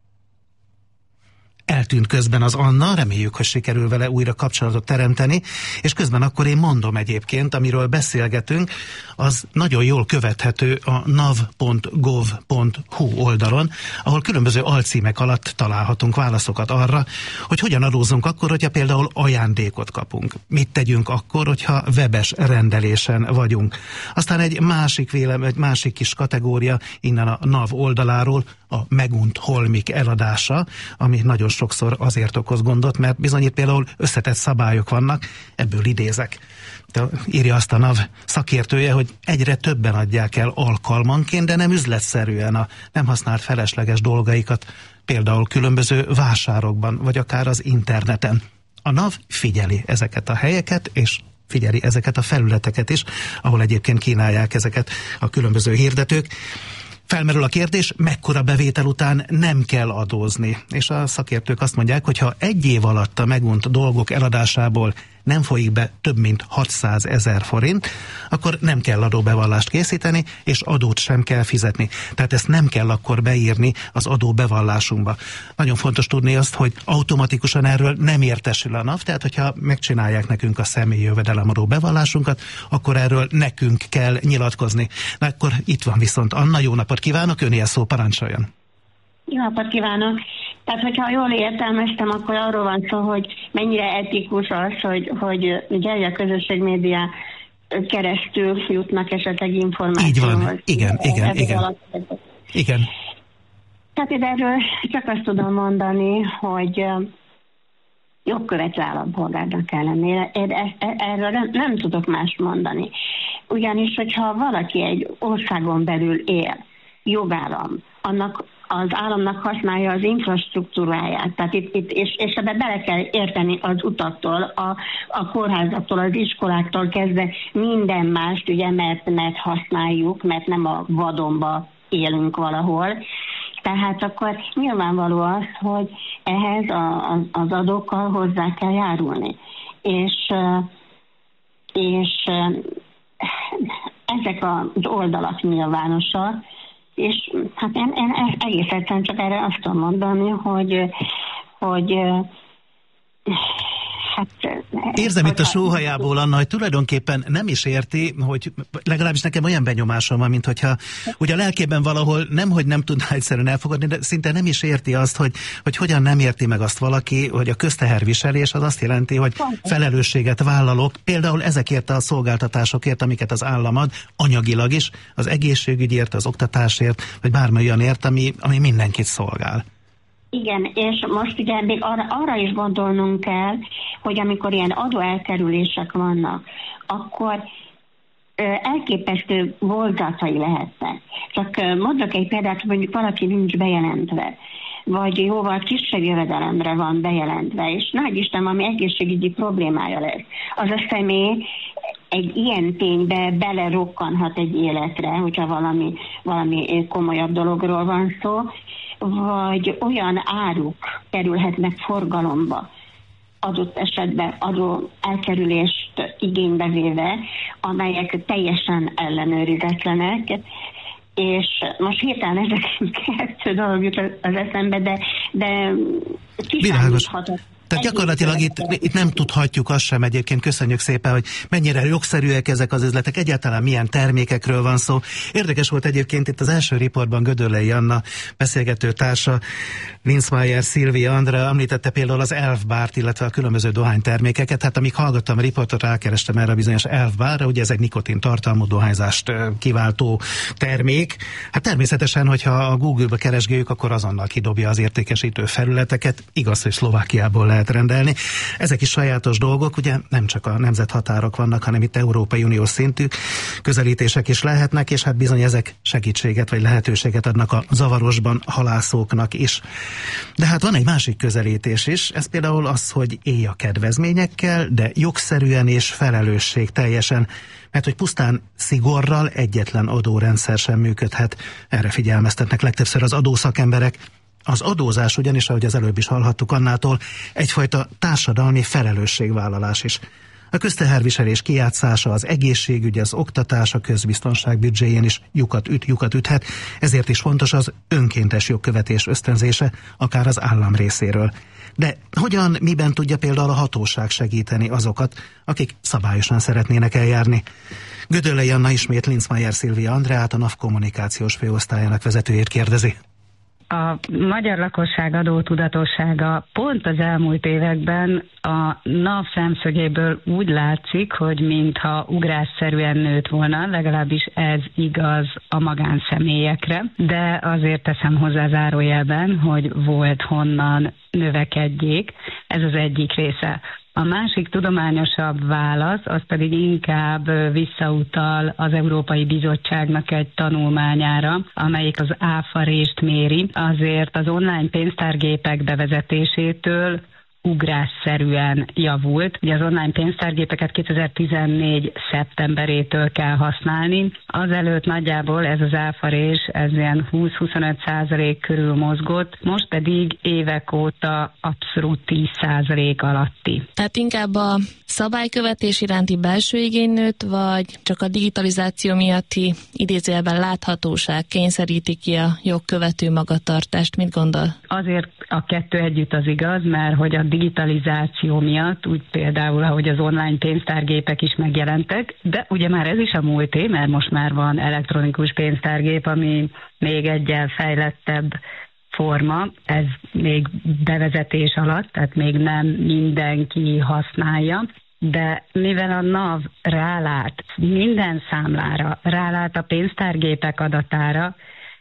C: Eltűnt közben az Anna, reméljük, hogy sikerül vele újra kapcsolatot teremteni, és közben akkor én mondom egyébként, amiről beszélgetünk, az nagyon jól követhető a nav pont gov pont hu oldalon, ahol különböző alcímek alatt találhatunk válaszokat arra, hogy hogyan adózunk akkor, hogyha például ajándékot kapunk. Mit tegyünk akkor, hogyha webes rendelésen vagyunk. Aztán egy másik vélem, egy másik kis kategória innen a NAV oldaláról, a megunt holmik eladása, ami nagyon sokszor azért okoz gondot, mert bizony itt például összetett szabályok vannak, ebből idézek. De írja azt a NAV szakértője, hogy egyre többen adják el alkalmanként, de nem üzletszerűen a nem használt felesleges dolgaikat, például különböző vásárokban, vagy akár az interneten. A NAV figyeli ezeket a helyeket, és figyeli ezeket a felületeket is, ahol egyébként kínálják ezeket a különböző hirdetők. Felmerül a kérdés, mekkora bevétel után nem kell adózni. És a szakértők azt mondják, hogy ha egy év alatt a megunt dolgok eladásából nem folyik be több mint hatszázezer forint, akkor nem kell adóbevallást készíteni, és adót sem kell fizetni. Tehát ezt nem kell akkor beírni az adóbevallásunkba. Nagyon fontos tudni azt, hogy automatikusan erről nem értesül a NAV, tehát hogyha megcsinálják nekünk a személyi jövedelemadó bevallásunkat, akkor erről nekünk kell nyilatkozni. Na akkor itt van viszont Anna, jó napot kívánok, öné a szó, parancsoljon.
L: Jó napot kívánok! Tehát, hogyha jól értelmeztem, akkor arról van szó, hogy mennyire etikus az, hogy, hogy ugye a közösségmédia keresztül jutnak esetleg információhoz.
C: Így van, igen, igen, igen. igen.
L: Tehát én erről csak azt tudom mondani, hogy jogkövető állampolgárnak kell lenni. Erről nem, nem tudok mást mondani. Ugyanis, hogyha valaki egy országon belül él, jogállam, annak az államnak használja az infrastruktúráját, tehát itt, itt és, és ebbe bele kell érteni az utaktól, a, a kórházaktól, az iskoláktól kezdve minden mást, ugye, mert, mert használjuk, mert nem a vadonba élünk valahol. Tehát akkor nyilvánvaló az, hogy ehhez a, a, az adókkal hozzá kell járulni. És, és ezek az oldalak nyilvánosak, és hát én, én egész egyszerűen csak erre azt tudom mondani, hogy, hogy hát
C: Érzem itt a sóhajából, Anna, hogy tulajdonképpen nem is érti, hogy legalábbis nekem olyan benyomásom van, mint hogyha ugye a lelkében valahol nem, hogy nem tudná egyszerűen elfogadni, de szinte nem is érti azt, hogy, hogy hogyan nem érti meg azt valaki, hogy a közteherviselés az azt jelenti, hogy felelősséget vállalok, például ezekért a szolgáltatásokért, amiket az állam ad, anyagilag is, az egészségügyért, az oktatásért, vagy bármi olyanért, ami, ami mindenkit szolgál.
L: Igen, és most ugye még arra, arra is gondolnunk kell, hogy amikor ilyen adóelkerülések vannak, akkor ö, elképesztő voltatai lehetnek. Csak ö, mondok egy példát, hogy mondjuk valaki nincs bejelentve, vagy jóval kisebb jövedelemre van bejelentve, és nagy Isten, valami egészségügyi problémája lesz. Az a személy egy ilyen ténybe belerokkanhat egy életre, hogyha valami, valami komolyabb dologról van szó, vagy olyan áruk kerülhetnek forgalomba, adott esetben adó elkerülést igénybe véve, amelyek teljesen ellenőrizetlenek, és most hirtelen ezek kettő dolog jut az eszembe, de, de kiszámíthatott.
C: Tehát gyakorlatilag itt, itt nem tudhatjuk azt sem egyébként, köszönjük szépen, hogy mennyire jogszerűek ezek az üzletek, egyáltalán milyen termékekről van szó. Érdekes volt egyébként itt az első riportban Gödöllei Anna beszélgető társa, Linzmeier Szilvia Andrea említette például az Elfbárt, illetve a különböző dohánytermékeket. Hát amíg hallgattam a riportot, rákerestem erre a bizonyos Elfbárra, ugye ez egy nikotin tartalmú dohányzást kiváltó termék. Hát természetesen, hogyha a Google-ba keresgéljük, akkor azonnal kidobja az értékesítő felületeket. Igaz, hogy Szlovákiából lehet rendelni. Ezek is sajátos dolgok, ugye nem csak a nemzethatárok vannak, hanem itt Európai Uniós szintű közelítések is lehetnek, és hát bizony ezek segítséget vagy lehetőséget adnak a zavarosban halászóknak is. De hát van egy másik közelítés is, ez például az, hogy élj a kedvezményekkel, de jogszerűen és felelősség teljesen, mert hogy pusztán szigorral egyetlen adórendszer sem működhet. Erre figyelmeztetnek legtöbbször az adószakemberek. Az adózás ugyanis, ahogy az előbb is hallhattuk Annától, egyfajta társadalmi felelősségvállalás is. A közteherviselés kijátszása, az egészségügy, az oktatás, a közbiztonság büdzséjén is lyukat üt, lyukat üthet, ezért is fontos az önkéntes jogkövetés ösztönzése, akár az állam részéről. De hogyan, miben tudja például a hatóság segíteni azokat, akik szabályosan szeretnének eljárni? Gödöllei Anna ismét Linzmeier Szilvia Andreát, a NAV kommunikációs főosztályának vezetőjét kérdezi.
D: A magyar lakosság adótudatossága pont az elmúlt években a NAV szemszögéből úgy látszik, hogy mintha ugrásszerűen nőtt volna, legalábbis ez igaz a magánszemélyekre, de azért teszem hozzá zárójelben, hogy volt honnan növekedjék, ez az egyik része. A másik tudományosabb válasz, az pedig inkább visszautal az Európai Bizottságnak egy tanulmányára, amelyik az áfarést méri. Azért az online pénztárgépek bevezetésétől ugrásszerűen javult. Ugye az online pénztárgépeket kétezer-tizennégy szeptemberétől kell használni. Azelőtt nagyjából ez az áfarés, ez ilyen húsz-huszonöt százalék körül mozgott, most pedig évek óta abszolút tíz százalék alatti.
E: Tehát inkább a szabálykövetés iránti belső igény nőtt, vagy csak a digitalizáció miatti idézőjelben láthatóság kényszeríti ki a jogkövető magatartást? Mit gondol?
D: Azért a kettő együtt az igaz, mert hogy a digitalizáció miatt, úgy például, ahogy az online pénztárgépek is megjelentek, de ugye már ez is a múlté, mert most már van elektronikus pénztárgép, ami még egyel fejlettebb forma, ez még bevezetés alatt, tehát még nem mindenki használja, de mivel a NAV rálát minden számlára, rálát a pénztárgépek adatára,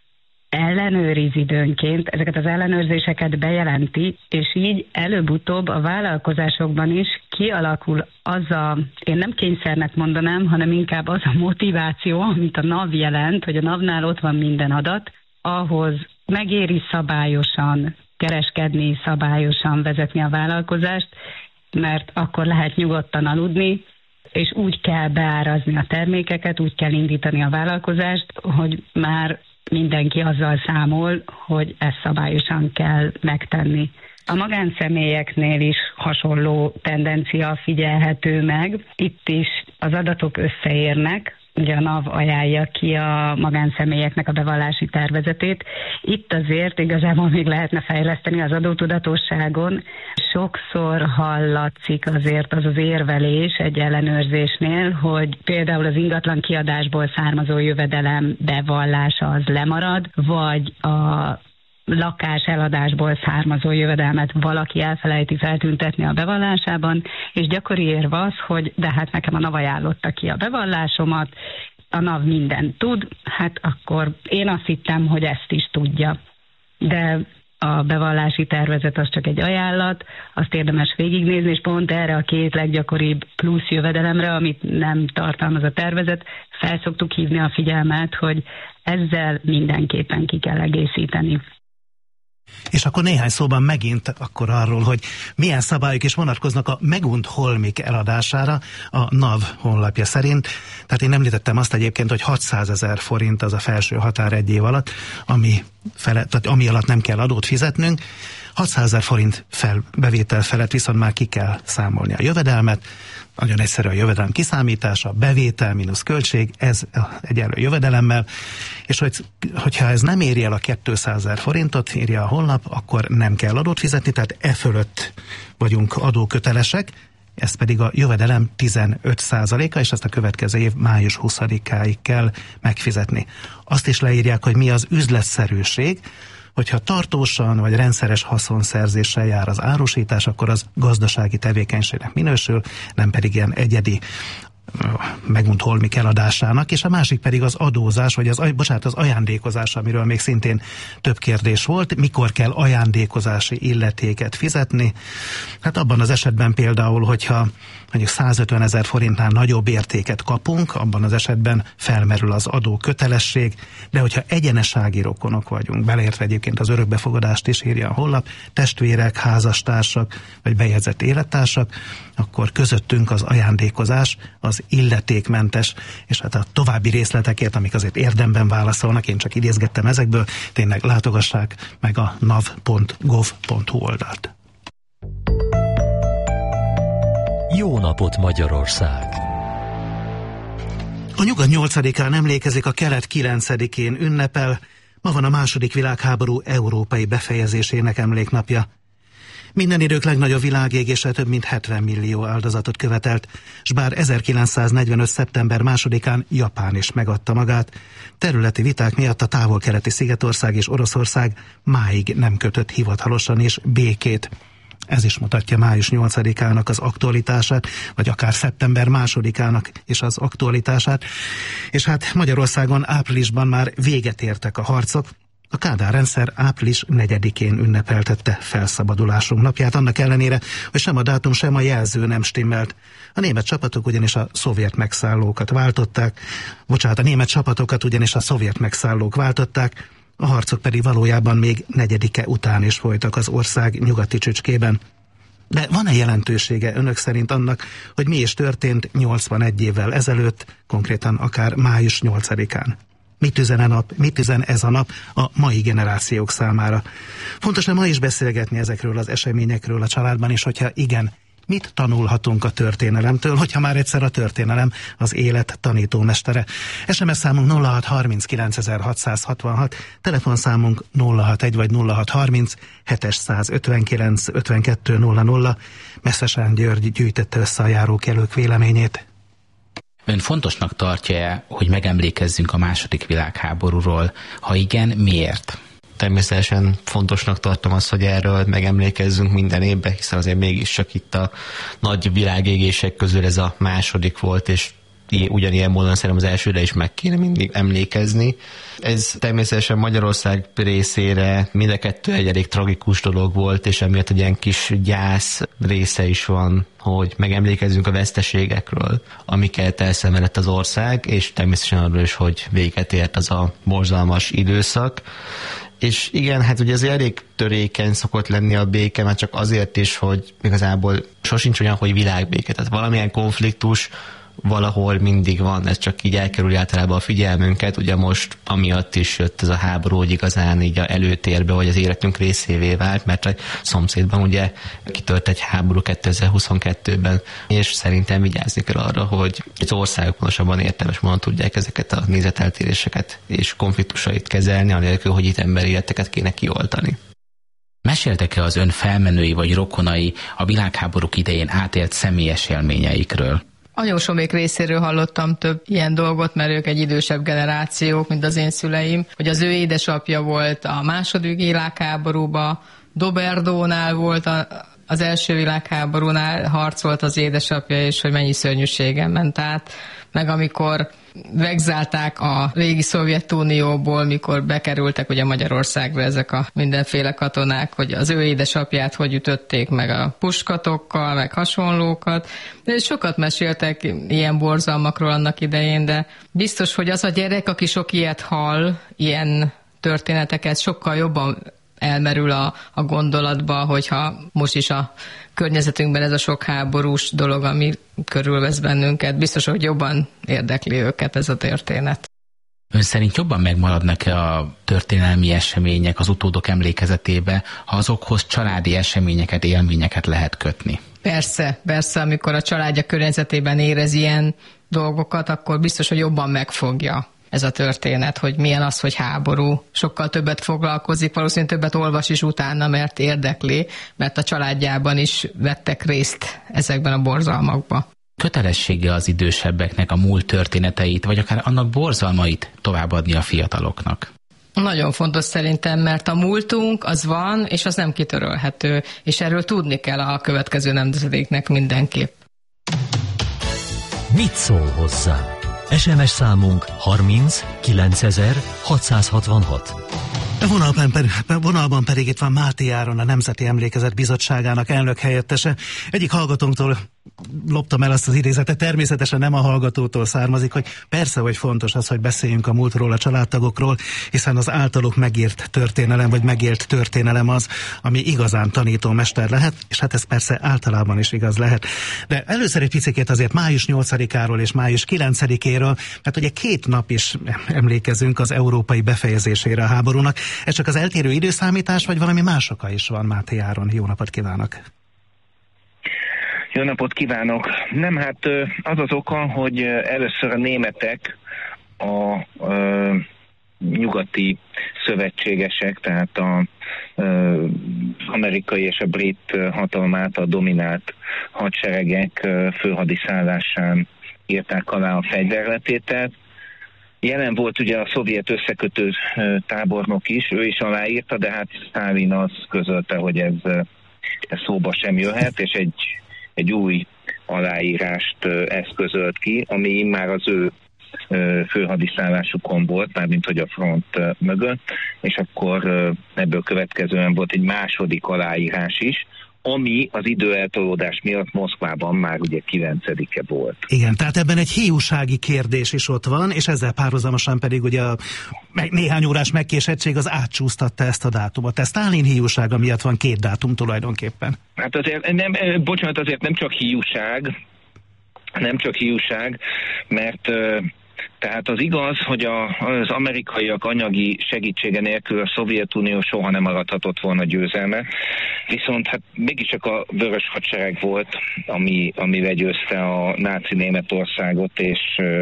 D: ellenőriz időnként, ezeket az ellenőrzéseket bejelenti, és így előbb-utóbb a vállalkozásokban is kialakul az a, én nem kényszernek mondanám, hanem inkább az a motiváció, amit a NAV jelent, hogy a NAV-nál ott van minden adat, ahhoz megéri szabályosan kereskedni, szabályosan vezetni a vállalkozást, mert akkor lehet nyugodtan aludni, és úgy kell beárazni a termékeket, úgy kell indítani a vállalkozást, hogy már mindenki azzal számol, hogy ezt szabályosan kell megtenni. A magánszemélyeknél is hasonló tendencia figyelhető meg. Itt is az adatok összeérnek, ugye a NAV ajánlja ki a magánszemélyeknek a bevallási tervezetét. Itt azért igazából még lehetne fejleszteni az adótudatosságon, és sokszor hallatszik azért az az érvelés egy ellenőrzésnél, hogy például az ingatlan kiadásból származó jövedelem bevallása az lemarad, vagy a lakás eladásból származó jövedelmet valaki elfelejti feltüntetni a bevallásában, és gyakori érv az, hogy de hát nekem a NAV ajánlotta ki a bevallásomat, a NAV mindent tud, hát akkor én azt hittem, hogy ezt is tudja. De a bevallási tervezet az csak egy ajánlat, azt érdemes végignézni, és pont erre a két leggyakoribb plusz jövedelemre, amit nem tartalmaz a tervezet, fel szoktuk hívni a figyelmet, hogy ezzel mindenképpen ki kell egészíteni.
C: És akkor néhány szóban megint akkor arról, hogy milyen szabályok is vonatkoznak a megunt holmik eladására a NAV honlapja szerint. Tehát én említettem azt egyébként, hogy hatszázezer forint az a felső határ egy év alatt, ami, fele, tehát ami alatt nem kell adót fizetnünk. hatszázezer forint fel, bevétel felett viszont már ki kell számolni a jövedelmet. Nagyon egyszerű a jövedelem kiszámítása, bevétel mínusz költség, ez egyenlő jövedelemmel, és hogy, hogyha ez nem éri el a kétszázezer forintot, írja a honlap, akkor nem kell adót fizetni, tehát e fölött vagyunk adókötelesek, ez pedig a jövedelem tizenöt százaléka, és ezt a következő év május huszadikáig kell megfizetni. Azt is leírják, hogy mi az üzletszerűség, hogyha tartósan vagy rendszeres haszonszerzéssel jár az árusítás, akkor az gazdasági tevékenységnek minősül, nem pedig ilyen egyedi megunt holmik eladásának, és a másik pedig az adózás, vagy az, bocsánat, az ajándékozás, amiről még szintén több kérdés volt, mikor kell ajándékozási illetéket fizetni. Hát abban az esetben például, hogyha mondjuk százötvenezer forintnál nagyobb értéket kapunk, abban az esetben felmerül az adó kötelesség, de hogyha egyenesági rokonok vagyunk, beleértve egyébként az örökbefogadást is, írja a honlap, testvérek, házastársak, vagy bejegyzett élettársak, akkor közöttünk az ajándékozás az illetékmentes, és hát a további részletekért, amik azért érdemben válaszolnak, én csak idézgettem ezekből, tényleg látogassák meg a nav pont gov pont hu oldalt.
B: Jó napot Magyarország!
C: A nyugat nyolcadikán emlékezik, a kelet kilencedikén ünnepel, ma van a második világháború európai befejezésének emléknapja. Minden idők legnagyobb világégése több mint hetven millió áldozatot követelt, s bár ezerkilencszáznegyvenöt. szeptember másodikán Japán is megadta magát, területi viták miatt a távol-keleti Szigetország és Oroszország máig nem kötött hivatalosan is békét. Ez is mutatja május nyolcadikának az aktualitását, vagy akár szeptember másodikának is az aktualitását. És hát Magyarországon áprilisban már véget értek a harcok. A Kádár rendszer április negyedikén ünnepeltette felszabadulásunk napját, annak ellenére, hogy sem a dátum, sem a jelző nem stimmelt. A német csapatok ugyanis a szovjet megszállókat váltották, bocsánat, a német csapatokat ugyanis a szovjet megszállók váltották, a harcok pedig valójában még negyedike után is folytak az ország nyugati csücskében. De van-e jelentősége önök szerint annak, hogy mi is történt nyolcvanegy évvel ezelőtt, konkrétan akár május nyolcadikán? Mit üzen, a nap, mit üzen ez a nap a mai generációk számára? Fontos-e ma is beszélgetni ezekről az eseményekről a családban, és hogyha igen, mit tanulhatunk a történelemtől, hogyha már egyszer a történelem az élet tanítómestere? es em es számunk nulla hat harminckilencezer-hatszázhatvanhat, telefonszámunk nulla hatvanegy vagy nulla hat harminc hetszázötvenkilenc ötvenkettő nulla nulla. Messzesán György gyűjtette össze a járókelők véleményét.
I: Ön fontosnak tartja-e, hogy megemlékezzünk a második világháborúról? Ha igen, miért?
K: Természetesen fontosnak tartom azt, hogy erről megemlékezzünk minden évben, hiszen azért mégiscsak itt a nagy világégések közül ez a második volt, és ugyanilyen módon szerintem az elsőre is meg kéne mindig emlékezni. Ez természetesen Magyarország részére mind a kettő egy elég tragikus dolog volt, és emiatt egy ilyen kis gyász része is van, hogy megemlékezzünk a veszteségekről, amiket elszenvedett az ország, és természetesen arról is, hogy véget ért az a borzalmas időszak. És igen, hát ugye azért elég törékeny szokott lenni a béke, már csak azért is, hogy igazából sosincs olyan, hogy világbéke, tehát valamilyen konfliktus valahol mindig van, ez csak így elkerül általában a figyelmünket, ugye most amiatt is jött ez a háború, hogy igazán így a előtérbe, vagy az életünk részévé vált, mert a szomszédban ugye kitört egy háború kétezer-huszonkettőben, és szerintem vigyázni kell arra, hogy az országok pontosabban értelmes módon tudják ezeket a nézeteltéréseket és konfliktusait kezelni, anélkül, hogy itt emberi életeket kéne kioltani.
I: Meséltek-e az ön felmenői vagy rokonai a világháborúk idején átélt személyes élményeikről?
M: Anyósomék részéről hallottam több ilyen dolgot, mert ők egy idősebb generációk, mint az én szüleim, hogy az ő édesapja volt a második világháborúban, Doberdónál volt a, az első világháborúnál harcolt az édesapja, és hogy mennyi szörnyűségen ment át, meg amikor vegzálták a régi Szovjetunióból, mikor bekerültek ugye Magyarországra ezek a mindenféle katonák, hogy az ő édesapját hogy ütötték meg a puskatokkal, meg hasonlókat. De sokat meséltek ilyen borzalmakról annak idején, de biztos, hogy az a gyerek, aki sok ilyet hall, ilyen történeteket, sokkal jobban elmerül a, a gondolatba, hogyha most is a környezetünkben ez a sok háborús dolog, ami körülvesz bennünket, biztos, hogy jobban érdekli őket ez a történet.
I: Ön szerint jobban megmaradnak-e a történelmi események az utódok emlékezetébe, ha azokhoz családi eseményeket, élményeket lehet kötni?
M: Persze, persze, amikor a családja környezetében érez ilyen dolgokat, akkor biztos, hogy jobban megfogja ez a történet, hogy milyen az, hogy háború. Sokkal többet foglalkozik, valószínűleg többet olvas is utána, mert érdekli, mert a családjában is vettek részt ezekben a borzalmakban.
I: Kötelessége az idősebbeknek a múlt történeteit, vagy akár annak borzalmait továbbadni a fiataloknak?
M: Nagyon fontos szerintem, mert a múltunk az van, és az nem kitörölhető, és erről tudni kell a következő nemzedéknek mindenképp.
B: Mit szól hozzá? es em es számunk harminc kilencezer hatszázhatvanhat.
C: A vonalban, pedig, vonalban pedig itt van Máté Áron, a Nemzeti Emlékezet Bizottságának elnök helyettese. Egyik hallgatónktól loptam el azt az idézetet, természetesen nem a hallgatótól származik, hogy persze, hogy fontos az, hogy beszéljünk a múltról, a családtagokról, hiszen az általuk megírt történelem, vagy megélt történelem az, ami igazán tanítómester lehet, és hát ez persze általában is igaz lehet. De először egy picikét azért május nyolcadikáról és május kilencedikéről, mert ugye két nap is emlékezünk az európai befejezésére a háborúnak. Ez csak az eltérő időszámítás, vagy valami más oka is van, Máté Áron? Jó napot kívánok!
F: Jó napot kívánok! Nem, hát az az oka, hogy először a németek a, a nyugati szövetségesek, tehát a, a amerikai és a brit hatalom által dominált hadseregek főhadiszállásán írták alá a fegyverletételt. Jelen volt ugye a szovjet összekötő tábornok is, ő is aláírta, de hát Sztálin azt közölte, hogy ez, ez szóba sem jöhet, és egy, egy új aláírást eszközölt ki, ami már az ő főhadiszállásukon volt, mármint hogy a front mögött, és akkor ebből következően volt egy második aláírás is, ami az időeltolódás miatt Moszkvában már ugye kilencedike volt. Igen,
C: tehát ebben egy hiúsági kérdés is ott van, és ezzel párhuzamosan pedig ugye a néhány órás megkésettség az átcsúsztatta ezt a dátumot. Ez Sztálin hiúsága miatt van két dátum tulajdonképpen.
F: Hát azért, nem, bocsánat, azért nem csak hiúság, nem csak hiúság, mert tehát az igaz, hogy a, az amerikaiak anyagi segítsége nélkül a Szovjetunió soha nem maradhatott volna győzelme, viszont hát mégiscsak a vörös hadsereg volt, ami, ami legyőzte a náci Németországot, és,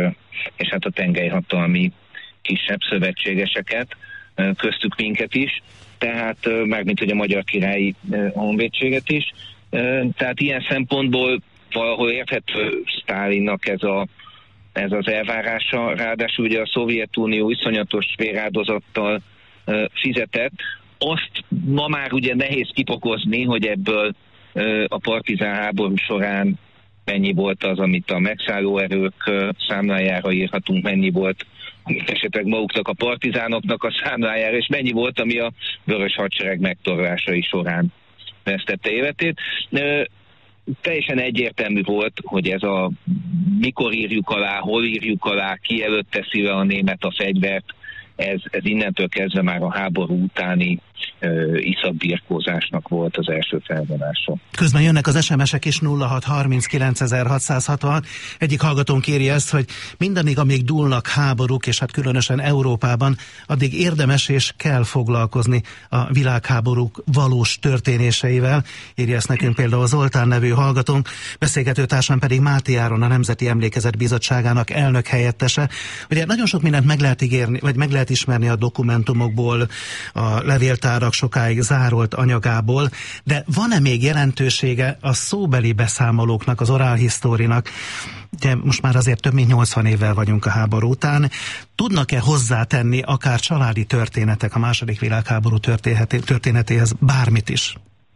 F: és hát a tengelyhatalmi kisebb szövetségeseket, köztük minket is, tehát mármint hogy a Magyar Királyi Honvédséget is. Tehát ilyen szempontból valahol érthető Sztálinnak ez a ez az elvárása, ráadásul ugye a Szovjetunió iszonyatos véráldozattal uh, fizetett. Azt ma már ugye nehéz kipokozni, hogy ebből uh, a partizán háború során mennyi volt az, amit a megszálló erők uh, számlájára írhatunk, mennyi volt esetleg maguknak a partizánoknak a számlájára, és mennyi volt, ami a vörös hadsereg megtorlásai során vesztette életét. Uh, Teljesen egyértelmű volt, hogy ez a mikor írjuk alá, hol írjuk alá, ki előtt teszi le a német a fegyvert, ez, ez innentől kezdve már a háború utáni uh, iszapbirkózásnak volt az első felvonása.
C: Közben jönnek az es em esek is nulla hat harminc kilencezer-hatszázhatvan. Egyik hallgatónk kéri ezt, hogy mindaddig, amíg dúlnak háborúk, és hát különösen Európában, addig érdemes és kell foglalkozni a világháborúk valós történéseivel. Írja ezt nekünk például Zoltán nevű hallgatónk, beszélgetőtársam pedig Máté Áron, a Nemzeti Emlékezet Bizottságának elnök helyettese. Ugye nagyon sok mindent meg lehet ígérni, vagy meg lehet ismerni a dokumentumokból, a levéltár könyvtárak sokáig zárolt anyagából, de van-e még jelentősége a szóbeli beszámolóknak, az oral historynak? Ugye most már azért több mint nyolcvan évvel vagyunk a háború után. Tudnak-e hozzátenni akár családi történetek a második világháború történetéhez bármit is?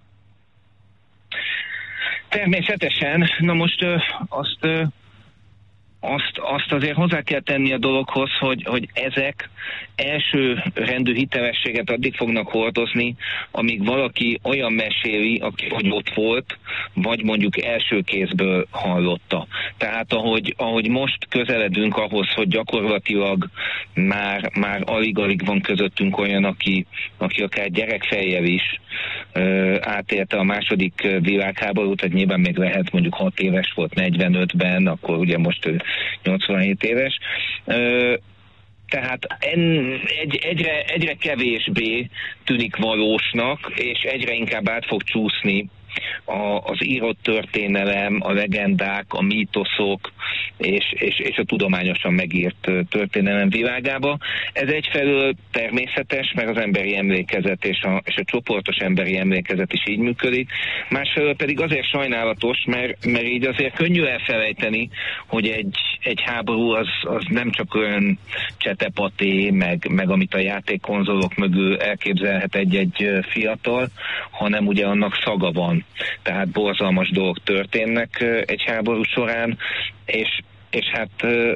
N: Természetesen. Na most ö, azt, ö, azt, azt azért hozzá kell tenni a dologhoz, hogy, hogy ezek első rendű hitelességet addig fognak hordozni, amíg valaki olyan meséli, aki hogy ott volt, vagy mondjuk első kézből hallotta. Tehát ahogy, ahogy most közeledünk ahhoz, hogy gyakorlatilag már, már alig-alig van közöttünk olyan, aki, aki akár gyerekfejjel is ö, átélte a második világháborút, tehát nyilván még lehet, mondjuk hat éves volt negyvenötben, akkor ugye most ő nyolcvanhét éves. Ö, Tehát en, egy, egyre, egyre kevésbé tűnik valósnak, és egyre inkább át fog csúszni a, az írott történelem, a legendák, a mítoszok és, és, és a tudományosan megírt történelem világába. Ez egyfelől természetes, mert az emberi emlékezet és a, és a csoportos emberi emlékezet is így működik. Másfelől pedig azért sajnálatos, mert, mert így azért könnyű elfelejteni, hogy egy, egy háború az, az nem csak olyan csetepaté, meg, meg amit a játékkonzolok mögül elképzelhet egy-egy fiatal, hanem ugye annak szaga van. Tehát borzalmas dolgok történnek egy háború során, és, és hát uh,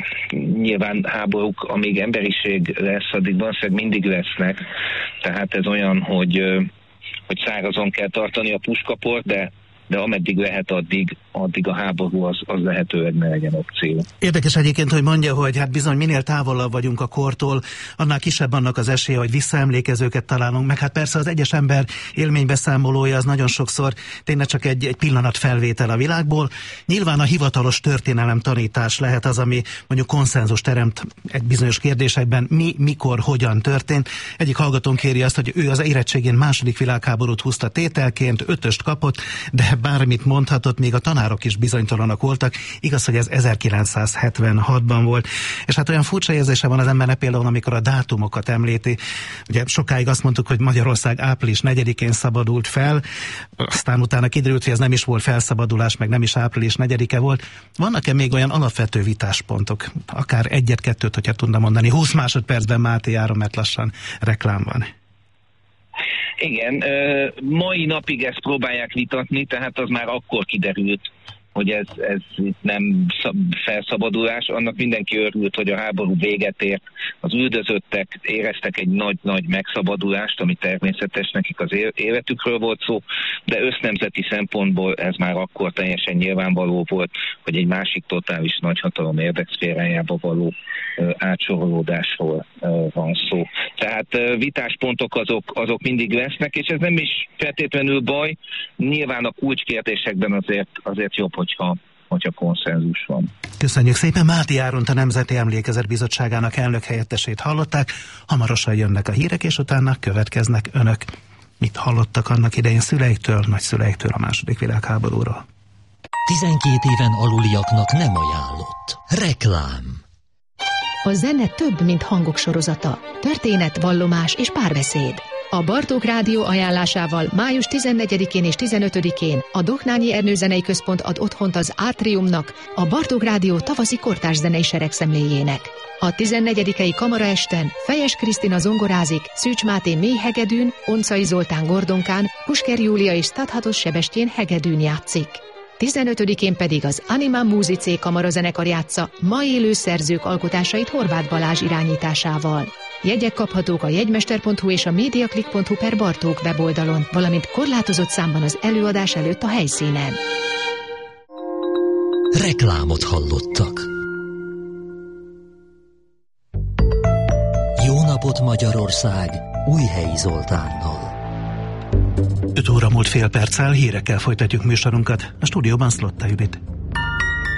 N: nyilván háborúk, amíg emberiség lesz, addig valószínűleg mindig lesznek. Tehát ez olyan, hogy, uh, hogy szárazon kell tartani a puskaport, de de ameddig lehet, addig, addig a háború az, az lehetőleg ne legyen opció.
C: Érdekes egyébként, hogy mondja, hogy hát bizony minél távolabb vagyunk a kortól, annál kisebb annak az esélye, hogy visszaemlékezőket találunk, meg hát persze az egyes ember élménybeszámolója az nagyon sokszor tényleg csak egy, egy pillanat felvétel a világból. Nyilván a hivatalos történelem tanítás lehet az, ami mondjuk konszenzus teremt egy bizonyos kérdésekben, mi, mikor, hogyan történt. Egyik hallgatón kéri azt, hogy ő az érettségén második világháborút húzta tételként, ötöst kapott, de bármit mondhatott, még a tanárok is bizonytalanak voltak. Igaz, hogy ez ezerkilencszázhetvenhatban volt. És hát olyan furcsa érzése van az embernek például, amikor a dátumokat említi. Ugye sokáig azt mondtuk, hogy Magyarország április negyedikén szabadult fel, aztán utána kiderült, hogy ez nem is volt felszabadulás, meg nem is április negyedike volt. Vannak-e még olyan alapvető vitáspontok? Akár egyet-kettőt, hogyha tudna mondani. húsz másodpercben Máté Áron, mert lassan reklám van.
N: Igen, mai napig ezt próbálják vitatni, tehát az már akkor kiderült, hogy ez, ez nem felszabadulás. Annak mindenki örült, hogy a háború véget ért. Az üldözöttek éreztek egy nagy-nagy megszabadulást, ami természetes, nekik az életükről volt szó, de össznemzeti szempontból ez már akkor teljesen nyilvánvaló volt, hogy egy másik totális nagyhatalom érdekszférájába való átsorolódásról van szó. Tehát vitáspontok azok, azok mindig lesznek, és ez nem is feltétlenül baj. Nyilván a kulcskérdésekben azért, azért jobb, hogyha, hogyha konszenzus van.
C: Köszönjük szépen. Máté Áront, a Nemzeti Emlékezet Bizottságának elnök helyettesét hallották. Hamarosan jönnek a hírek, és utána következnek önök. Mit hallottak annak idején szüleiktől, nagyszüleiktől a második világháborúról?
B: tizenkét éven aluliaknak nem ajánlott. Reklám.
O: A zene több, mint hangok sorozata. Történet, vallomás és párbeszéd. A Bartók Rádió ajánlásával május tizennegyedikén és tizenötödikén a Dohnányi Ernő Zenei Központ ad otthont az Átriumnak, a Bartók Rádió tavaszi kortárs zenei seregszemléjének. A tizennegyedikei kamaraesten Fejes Krisztina zongorázik, Szűcs Máté mély hegedűn, Oncai Zoltán gordonkán, Pusker Júlia és Stadhatos Sebestyén hegedűn játszik. tizenötödikén pedig az Anima Musicé kamarazenekar játsza ma élő szerzők alkotásait Horváth Balázs irányításával. Jegyek kaphatók a jegymester pont hu és a mediaclick pont hu per Bartók weboldalon, valamint korlátozott számban az előadás előtt a helyszínen.
B: Reklámot hallottak. Jó napot Magyarország, Újhelyi Zoltánnal.
C: öt óra múlt fél perccel, hírekkel folytatjuk műsorunkat. A stúdióban Szlotta Judit.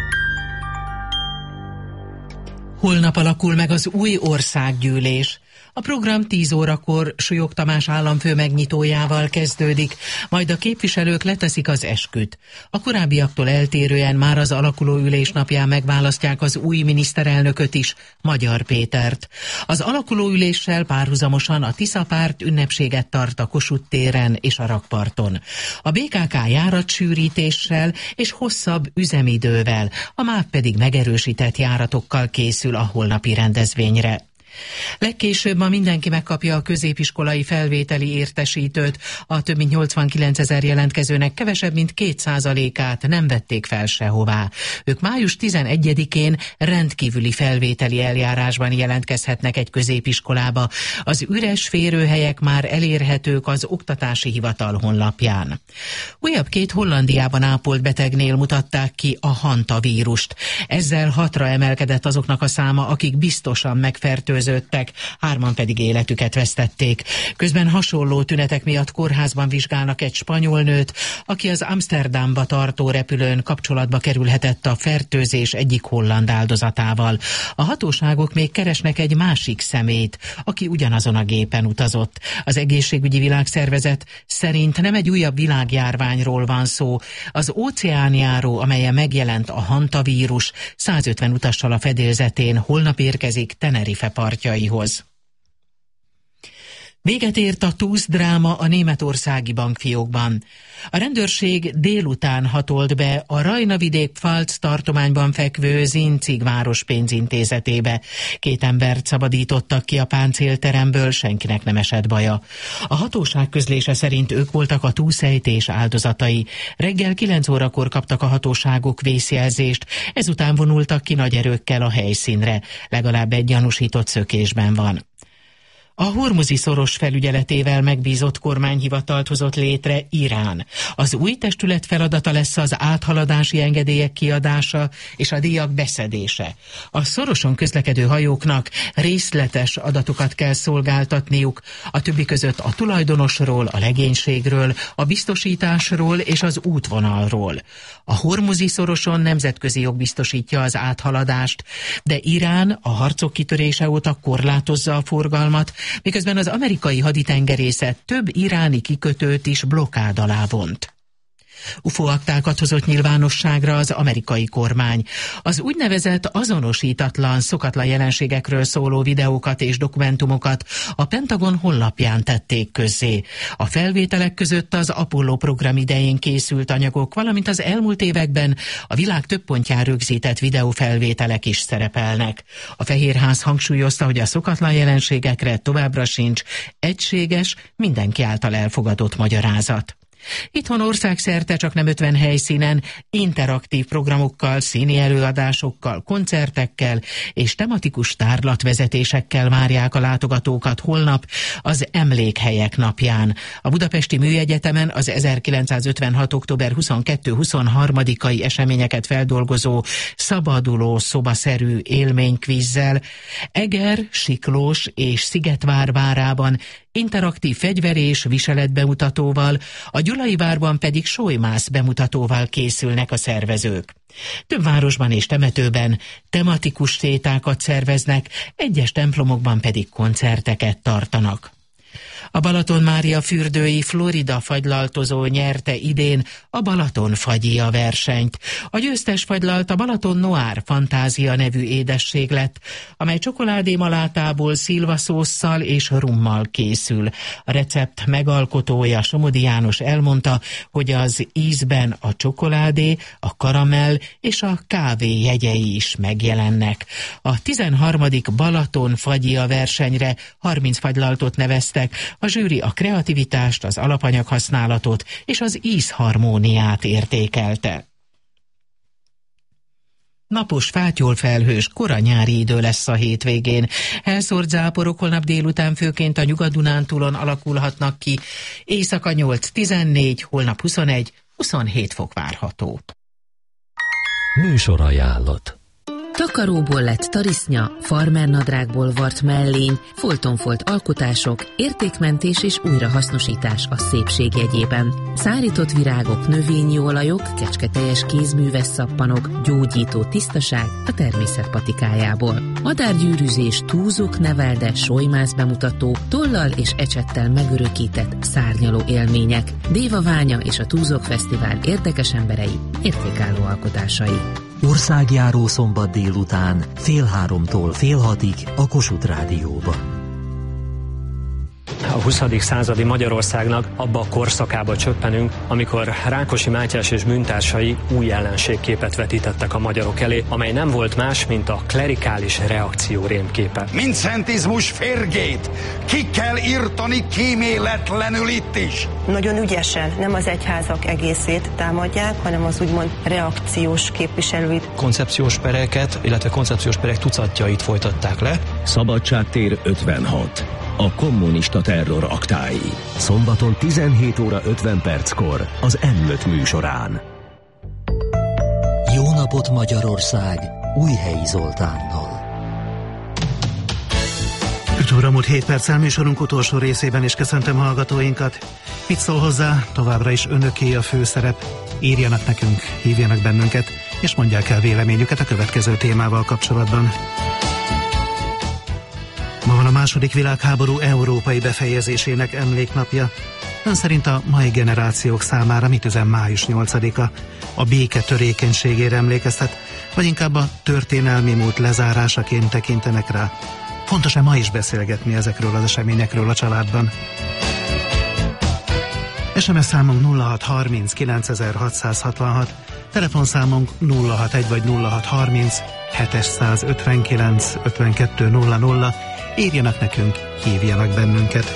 H: Holnap alakul meg az új országgyűlés. A program tíz órakor Súlyog Tamás államfő megnyitójával kezdődik, majd a képviselők leteszik az esküt. A korábbiaktól eltérően már az alakuló ülés napján megválasztják az új miniszterelnököt is, Magyar Pétert. Az alakuló üléssel párhuzamosan a Tisza párt ünnepséget tart a Kossuth téren és a rakparton. A bé ká ká járatsűrítéssel és hosszabb üzemidővel, a MÁV pedig megerősített járatokkal készül a holnapi rendezvényre. Legkésőbb ma mindenki megkapja a középiskolai felvételi értesítőt. A több mint nyolcvankilencezer jelentkezőnek kevesebb mint két százalékát nem vették fel sehová. Ők május tizenegyedikén rendkívüli felvételi eljárásban jelentkezhetnek egy középiskolába. Az üres férőhelyek már elérhetők az Oktatási Hivatal honlapján. Újabb két Hollandiában ápolt betegnél mutatták ki a hantavírust. Ezzel hatra emelkedett azoknak a száma, akik biztosan megfertőzöttek, hárman pedig életüket vesztették. Közben hasonló tünetek miatt kórházban vizsgálnak egy spanyol nőt, aki az Amsterdamba tartó repülőn kapcsolatba kerülhetett a fertőzés egyik holland áldozatával. A hatóságok még keresnek egy másik személyt, aki ugyanazon a gépen utazott. Az Egészségügyi Világszervezet szerint nem egy újabb világjárványról van szó. Az óceánjáró, amelyen megjelent a hantavírus, százötven utassal a fedélzetén holnap érkezik Tenerife partjaihoz. Véget ért a túszdráma a németországi bankfiókban. A rendőrség délután hatolt be a Rajna-vidék Pfalz tartományban fekvő Zinzig város pénzintézetébe. Két embert szabadítottak ki a páncélteremből, senkinek nem esett baja. A hatóság közlése szerint ők voltak a túlszejtés áldozatai. Reggel kilenc órakor kaptak a hatóságok vészjelzést, ezután vonultak ki nagy erőkkel a helyszínre. Legalább egy gyanúsított szökésben van. A Hormuzi szoros felügyeletével megbízott kormányhivatalt hozott létre Irán. Az új testület feladata lesz az áthaladási engedélyek kiadása és a díjak beszedése. A szoroson közlekedő hajóknak részletes adatokat kell szolgáltatniuk, a többi között a tulajdonosról, a legénységről, a biztosításról és az útvonalról. A Hormuzi szoroson nemzetközi jog biztosítja az áthaladást, de Irán a harcok kitörése óta korlátozza a forgalmat, miközben az amerikai haditengerészet több iráni kikötőt is blokkád alá vont. u f o aktákat hozott nyilvánosságra az amerikai kormány. Az úgynevezett azonosítatlan, szokatlan jelenségekről szóló videókat és dokumentumokat a Pentagon honlapján tették közzé. A felvételek között az Apollo program idején készült anyagok, valamint az elmúlt években a világ több pontján rögzített videófelvételek is szerepelnek. A Fehérház hangsúlyozta, hogy a szokatlan jelenségekre továbbra sincs egységes, mindenki által elfogadott magyarázat. Itthon országszerte csak nem ötven helyszínen interaktív programokkal, színi előadásokkal, koncertekkel és tematikus tárlatvezetésekkel várják a látogatókat holnap az Emlékhelyek napján. A Budapesti Műegyetemen az ezerkilencszázötvenhat. október huszonkettő-huszonharmadikai eseményeket feldolgozó szabaduló szobaszerű élménykvízzel Eger, Siklós és Szigetvár várában interaktív fegyver- és viseletbemutatóval, a Gyulai várban pedig sólymász bemutatóval készülnek a szervezők. Több városban és temetőben tematikus sétákat szerveznek, egyes templomokban pedig koncerteket tartanak. A Balaton-Mária fürdői Florida fagylaltozó nyerte idén a Balaton fagyia versenyt. A győztes fagylalt a Balaton Noir Fantázia nevű édesség lett, amely csokoládé malátából szilvaszósszal és rummal készül. A recept megalkotója Somodi János elmondta, hogy az ízben a csokoládé, a karamell és a kávé jegyei is megjelennek. A tizenharmadik Balaton fagyia versenyre harminc fagylaltot neveztek, a zsűri a kreativitást, az alapanyag használatot és az ízharmóniát értékelte. Napos, fátyolfelhős, kora nyári idő lesz a hétvégén. Elszórt záporok holnap délután főként a Nyugat-Dunántúlon alakulhatnak ki. Éjszaka nyolc-tizennégy, holnap huszonegy-huszonhét fok várható.
B: Műsorajánlat.
P: Takaróból lett tarisznya, farmernadrágból vart mellény, folton-folt alkotások, értékmentés és újrahasznosítás a szépség jegyében. Szárított virágok, növényi olajok, kecsketeljes kézműves szappanok, gyógyító tisztaság a természet patikájából. Madárgyűrűzés, túzok nevelde, solymász bemutató, tollal és ecsettel megörökített szárnyaló élmények, Déva Ványa és a Túzok Fesztivál érdekes emberei, értékálló alkotásai.
B: Országjáró szombat délután fél háromtól fél hatig a Kossuth Rádióban.
Q: A huszadik századi Magyarországnak abba a korszakába csöppenünk, amikor Rákosi Mátyás és bűntársai új ellenségképet vetítettek a magyarok elé, amely nem volt más, mint a klerikális reakció rémképe.
R: Mint szentizmus férgét, ki kell írtani kíméletlenül itt is.
S: Nagyon ügyesen nem az egyházak egészét támadják, hanem az úgymond reakciós képviselőit.
T: Koncepciós pereket, illetve koncepciós perek tucatjait folytatták le.
U: Szabadságtér ötvenhat. A kommunista terror aktái. Szombaton tizenhét óra ötven perckor az M öt műsorán.
B: Jó napot Magyarország! Újhelyi Zoltánnal.
C: öt óra múlt hét perccel műsorunk utolsó részében is köszöntöm hallgatóinkat. Mit szól hozzá? Továbbra is önöké a főszerep. Írjanak nekünk, hívjanak bennünket, és mondják el véleményüket a következő témával kapcsolatban. Ma van a második világháború európai befejezésének emléknapja. Ön szerint a mai generációk számára mit üzen május nyolcadika? A béke törékenységére emlékeztet, vagy inkább a történelmi múlt lezárásaként tekintenek rá? Fontos-e ma is beszélgetni ezekről az eseményekről a családban? es em es számunk nulla hat harminc kilencezer-hatszázhatvanhat, telefonszámunk nulla hatvanegy vagy nulla hat harminc hetszázötvenkilenc ötvenkettő nulla nulla. Írjanak nekünk, hívjanak bennünket.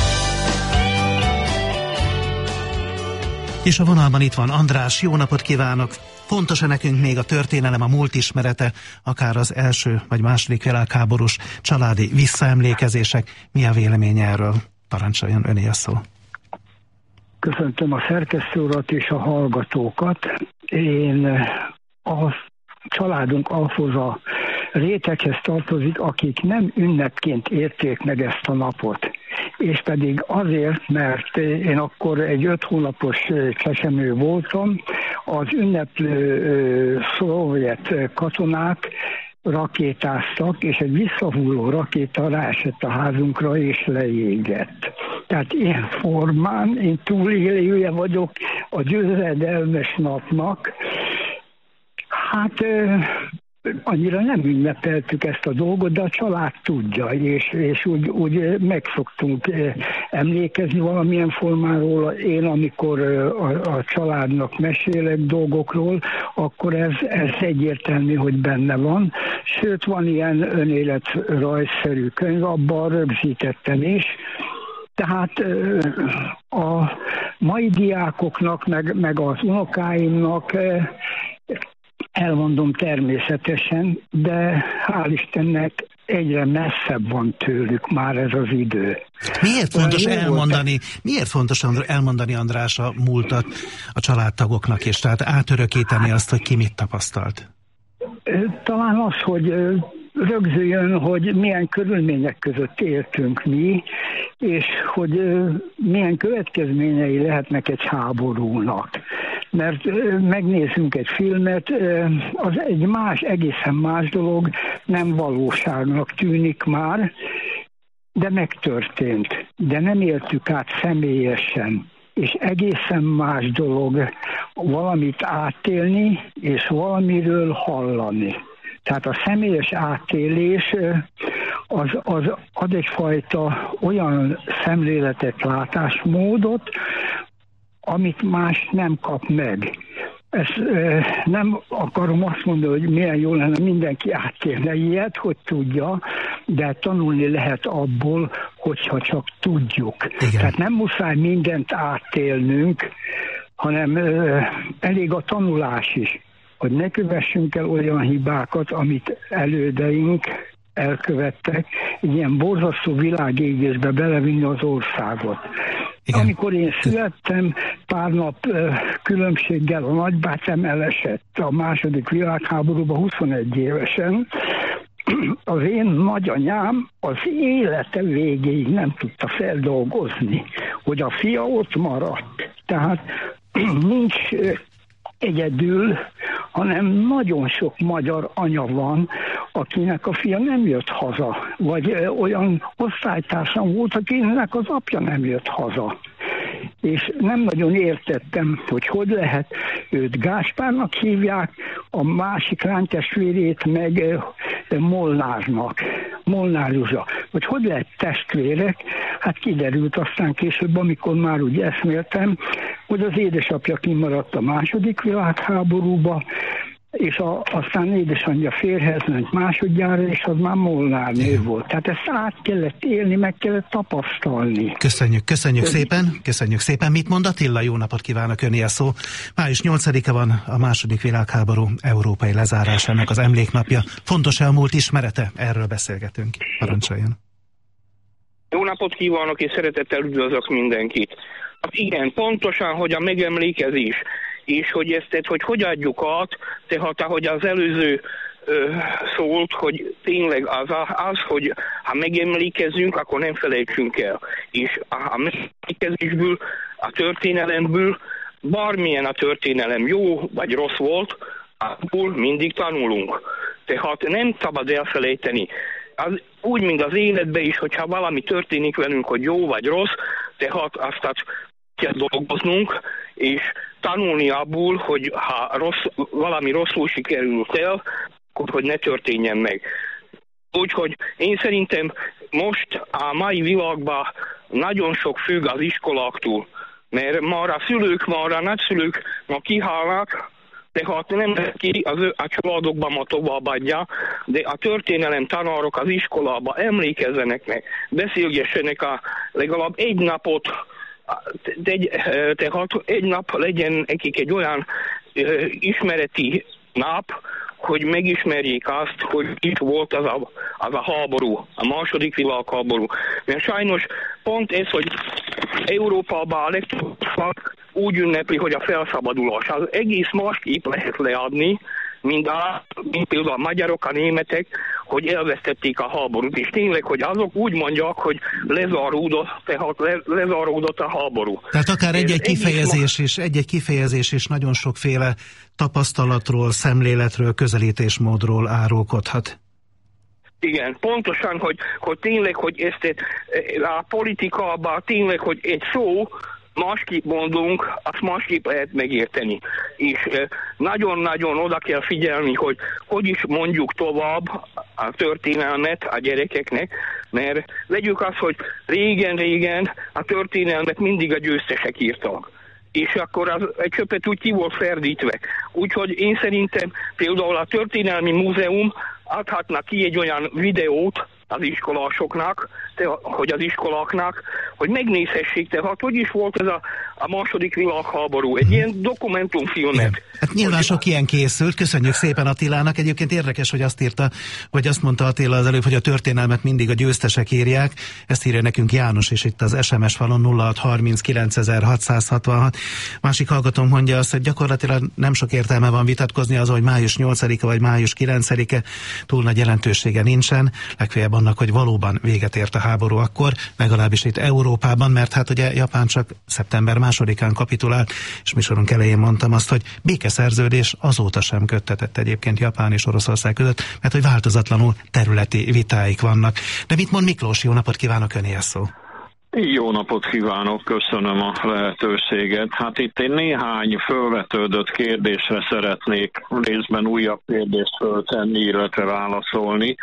C: És a vonalban itt van András, jó napot kívánok! Fontos-e nekünk még a történelem, a múlt ismerete, akár az első vagy második világháborús családi visszaemlékezések? Mi a véleménye erről? Parancsoljon, öné a szó.
V: Köszöntöm a szerkesztő urat és a hallgatókat. Én a családunk ahhoz a réteghez tartozik, akik nem ünnepként érték meg ezt a napot. És pedig azért, mert én akkor egy öt hónapos csecsemő voltam, az ünneplő szovjet katonák rakétáztak, és egy visszahulló rakéta ráesett a házunkra, és leégett. Tehát ilyen formán én túlélője vagyok a győzedelmes napnak. Hát annyira nem ünnepeltük ezt a dolgot, de a család tudja, és, és úgy, úgy meg szoktunk emlékezni valamilyen formáról. Én, amikor a, a családnak mesélek dolgokról, akkor ez, ez egyértelmű, hogy benne van. Sőt, van ilyen önéletrajzszerű könyv, abban rögzítettem is. Tehát a mai diákoknak, meg, meg az unokáimnak elmondom természetesen, de hál' Istennek egyre messzebb van tőlük már ez az idő.
C: Miért fontos elmondani, miért fontos elmondani, András, a múltat a családtagoknak, és tehát átörökíteni azt, hogy ki mit tapasztalt?
V: Talán az, hogy rögzüljön, hogy milyen körülmények között éltünk mi, és hogy milyen következményei lehetnek egy háborúnak. Mert megnézzünk egy filmet, az egy más, egészen más dolog, nem valóságnak tűnik már, de megtörtént. De nem éltük át személyesen. És egészen más dolog valamit átélni, és valamiről hallani. Tehát a személyes átélés az, az ad egyfajta olyan szemléletet, látásmódot, amit más nem kap meg. Ezt e, nem akarom azt mondani, hogy milyen jó lenne, mindenki átélne ilyet, hogy tudja, de tanulni lehet abból, hogyha csak tudjuk. Igen. Tehát nem muszáj mindent átélnünk, hanem e, elég a tanulás is, hogy ne kövessünk el olyan hibákat, amit elődeink elkövettek, ilyen borzasztó világégésbe belevinni az országot. Igen. Amikor én születtem, pár nap különbséggel a nagybátyám elesett a második világháborúban huszonegy évesen. Az én nagyanyám az élete végéig nem tudta feldolgozni, hogy a fia ott maradt. Tehát nincs egyedül, hanem nagyon sok magyar anya van, akinek a fia nem jött haza, vagy olyan osztálytársam volt, akinek az apja nem jött haza. És nem nagyon értettem, hogy hogy lehet, őt Gáspárnak hívják, a másik lánytestvérét meg Molnárnak, Molnár Zsuzsa. Hogy hogy lehet testvérek? Hát kiderült aztán később, amikor már úgy eszméltem, hogy az édesapja kimaradt a második világháborúba, és a, aztán édesanyja férjhez ment másodjára, és az már Molnár név volt. Tehát ezt át kellett élni, meg kellett tapasztalni.
C: Köszönjük, köszönjük szépen, köszönjük szépen. Mit mond Attila? Jó napot kívánok, öné a szó. május nyolcadika van a második világháború európai lezárásának az emléknapja. Fontos-e a múlt ismerete? Erről beszélgetünk. Parancsoljon.
N: Jó napot kívánok, és szeretettel üdvözlök mindenkit. Hát igen, pontosan, hogy a megemlékezés, és hogy ezt, hogy hogy adjuk át, tehát ahogy az előző ö, szólt, hogy tényleg az, az, hogy ha megemlékezünk, akkor nem felejtsünk el. És a megemlékezésből, a történelemből, bármilyen a történelem jó vagy rossz volt, abból mindig tanulunk. Tehát nem szabad elfelejteni. Az, úgy, mint az életben is, hogyha valami történik velünk, hogy jó vagy rossz, tehát azt kell dolgoznunk, és tanulni abból, hogy ha rossz, valami rosszul sikerült el, akkor hogy ne történjen meg. Úgyhogy én szerintem most a mai világban nagyon sok függ az iskoláktól, mert már a szülők, már a nagyszülők ma kihalnak, tehát nem ki az ő, a családokban ma továbbadja, de a történelem tanárok az iskolában emlékezzenek meg, beszélgessenek a legalább egy napot, egy, tehát egy nap legyen nekik egy olyan uh, ismereti nap, hogy megismerjék azt, hogy itt volt az a, az a háború, a második világháború. Mert sajnos pont ez, hogy Európában a legtöbb úgy ünnepli, hogy a felszabadulás. Az egész másképp lehet leadni, mint, a, mint például a magyarok, a németek, hogy elvesztették a háborút. És tényleg, hogy azok úgy mondják, hogy lezáródott, tehát le, lezáródott a háború.
C: Tehát akár egy-egy kifejezés is, egy-egy kifejezés is nagyon sokféle tapasztalatról, szemléletről, közelítésmódról árulkodhat.
N: Igen, pontosan, hogy, hogy tényleg, hogy ezt a politikában tényleg, hogy egy szó, másképp mondunk, azt másképp lehet megérteni. És nagyon-nagyon oda kell figyelni, hogy hogy is mondjuk tovább a történelmet a gyerekeknek, mert vegyük azt, hogy régen-régen a történelmet mindig a győztesek írtak. És akkor az egy csöppet úgy ki volt ferdítve. Úgyhogy én szerintem például a Történelmi Múzeum adhatna ki egy olyan videót az iskolásoknak, hogy az iskoláknak, hogy megnézhessék, tehát hogy is volt ez a, a második világháború, egy ilyen dokumentumfilmet.
C: Igen. Hát nyilván hogy... sok ilyen készült, köszönjük szépen Attilának, egyébként érdekes, hogy azt írta, vagy azt mondta Attila az előbb, hogy a történelmet mindig a győztesek írják, ezt írja nekünk János, és itt az es em es falon nulla hat harminc kilencezer-hatszázhatvanhat. Másik hallgatóm mondja azt, hogy gyakorlatilag nem sok értelme van vitatkozni az, hogy május nyolcadika vagy május kilencedike, túl nagy jelentősége nincsen, legfeljebb annak, hogy valóban véget ért a háború akkor, legalábbis itt Európában, mert hát ugye Japán csak szeptember másodikán kapitulált, és műsorunk elején mondtam azt, hogy békeszerződés azóta sem köttetett egyébként Japán és Oroszország között, mert hogy változatlanul területi vitáik vannak. De mit mond Miklós? Jó napot kívánok, öné a szó.
A: Jó napot kívánok, köszönöm a lehetőséget. Hát itt én néhány fölvetődött kérdésre szeretnék részben újabb kérdést föltenni, illetve válaszolni.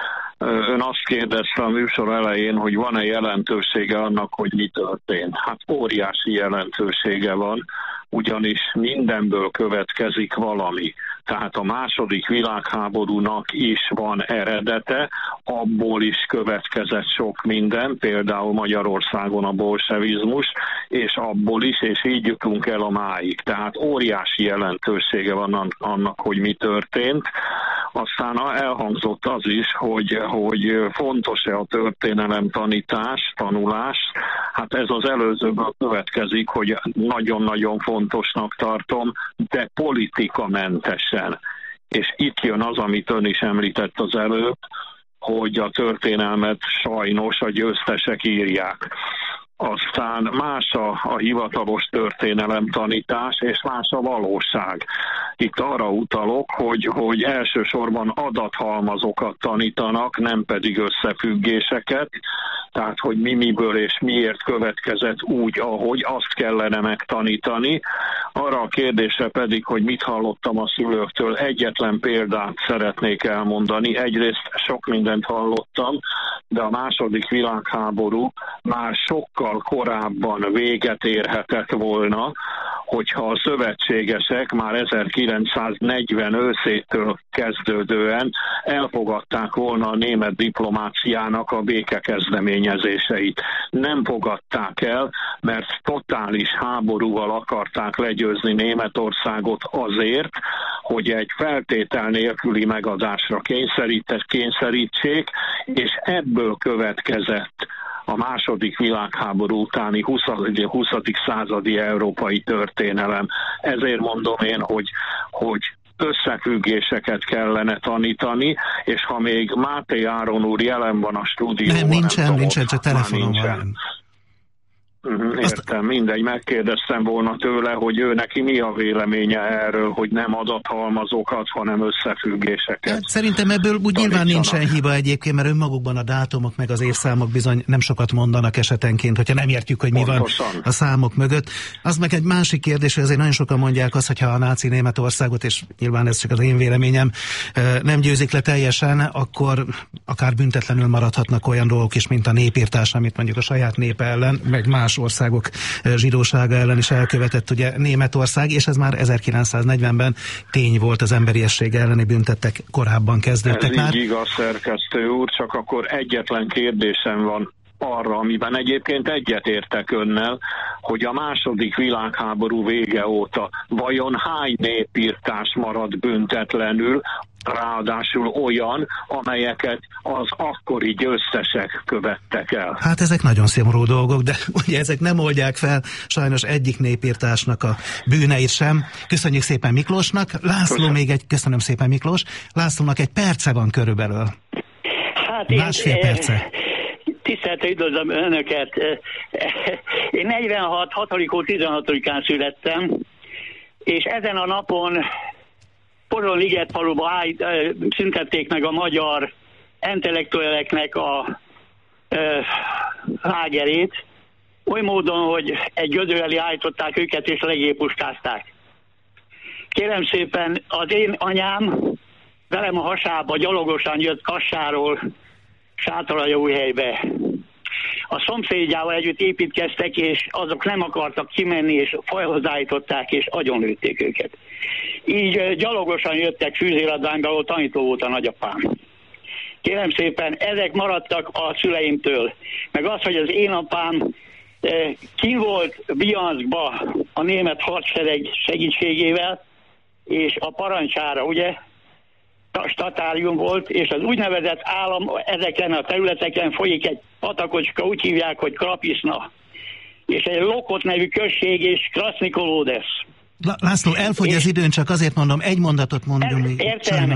A: Ön azt kérdezte a műsor elején, hogy van-e jelentősége annak, hogy mi történt. Hát óriási jelentősége van, ugyanis mindenből következik valami. Tehát a második világháborúnak is van eredete, abból is következett sok minden, például Magyarországon a bolsevizmus, és abból is, és így jutunk el a máig. Tehát óriási jelentősége van annak, hogy mi történt. Aztán elhangzott az is, hogy, hogy fontos-e a történelem tanítás, tanulás. Hát ez az előzőből következik, hogy nagyon-nagyon fontosnak tartom, de politikamentesen. És itt jön az, amit ön is említett az előbb, hogy a történelmet sajnos a győztesek írják. Aztán más a, a hivatalos történelemtanítás, és más a valóság. Itt arra utalok, hogy, hogy elsősorban adathalmazokat tanítanak, nem pedig összefüggéseket, tehát hogy mi miből és miért következett úgy, ahogy, azt kellene megtanítani. Arra a kérdésre pedig, hogy mit hallottam a szülőktől, egyetlen példát szeretnék elmondani. Egyrészt sok mindent hallottam, de a második világháború már sokkal korábban véget érhetett volna, hogyha a szövetségesek már ezerkilencszáznegyven őszétől kezdődően elfogadták volna a német diplomáciának a békekezdeményezéseit. Nem fogadták el, mert totális háborúval akarták legyőzni Németországot azért, hogy egy feltétel nélküli megadásra kényszerítsék, és ebből következett a második világháború utáni huszadik századi európai történelem. Ezért mondom én, hogy, hogy összefüggéséseket kellene tanítani, és ha még Máté Áron úr jelen van a stúdióban...
C: Nem, nincsen,
A: nem
C: nincsen, csak telefonon
A: van. Értem, mindegy, megkérdeztem volna tőle, hogy ő neki mi a véleménye erről, hogy nem adathalmazokat, hanem összefüggéseket.
C: Hát szerintem ebből úgy nyilván nincsen hiba egyébként, mert önmagukban a dátumok meg az évszámok bizony nem sokat mondanak esetenként, hogyha nem értjük, hogy mi Pontosan. Van a számok mögött. Az meg egy másik kérdés, hogy azért nagyon sokan mondják azt, hogyha a náci Németországot, és nyilván ez csak az én véleményem, nem győzik le teljesen, akkor akár büntetlenül maradhatnak olyan dolgok is, mint a népírtás, amit mondjuk a saját népe ellen, meg más országok zsidósága ellen is elkövetett ugye Németország, és ez már ezerkilencszáznegyvenben tény volt, az emberiesség elleni büntettek korábban kezdődtek
A: ez
C: már.
A: Ez így igaz, szerkesztő úr, csak akkor egyetlen kérdésem van arra, amiben egyébként egyetértek önnel, hogy a második világháború vége óta vajon hány népírtás maradt büntetlenül, ráadásul olyan, amelyeket az akkori győztesek követtek el.
C: Hát ezek nagyon szomorú dolgok, de ugye ezek nem oldják fel sajnos egyik népírtásnak a bűneit sem. Köszönjük szépen Miklósnak. László köszönöm. még egy, köszönöm szépen Miklós. Lászlónak egy perce van körülbelül.
G: Hát
C: Másfél
G: én,
C: perce.
G: Tisztelte üdvözlöm önöket. Én negyvenhat. hatodik tizenhatodikán születtem, és ezen a napon Pozsony-Liget faluba állít, szüntették meg a magyar intellektueleknek a e, lágerét, oly módon, hogy egy gödör elé állították őket és legépuskázták. Kérem szépen, az én anyám velem a hasába gyalogosan jött Kassáról Sátoraljaújhelybe. A szomszédjával együtt építkeztek, és azok nem akartak kimenni, és fajhoz állították, és agyonlőtték őket. Így gyalogosan jöttek fűzéradványba, ahol tanító volt a nagyapám. Kérem szépen, ezek maradtak a szüleimtől. Meg az, hogy az én apám eh, kin volt Bianszba a német hadsereg segítségével, és a parancsára, ugye, statárium volt, és az úgynevezett állam ezeken a területeken folyik egy patakocska, úgy hívják, hogy Krapiszna. És egy Lokot nevű község, és Krasznikolódesz.
C: László, elfogy és az időn, csak azért mondom, egy mondatot mondjunk még.
G: Értem.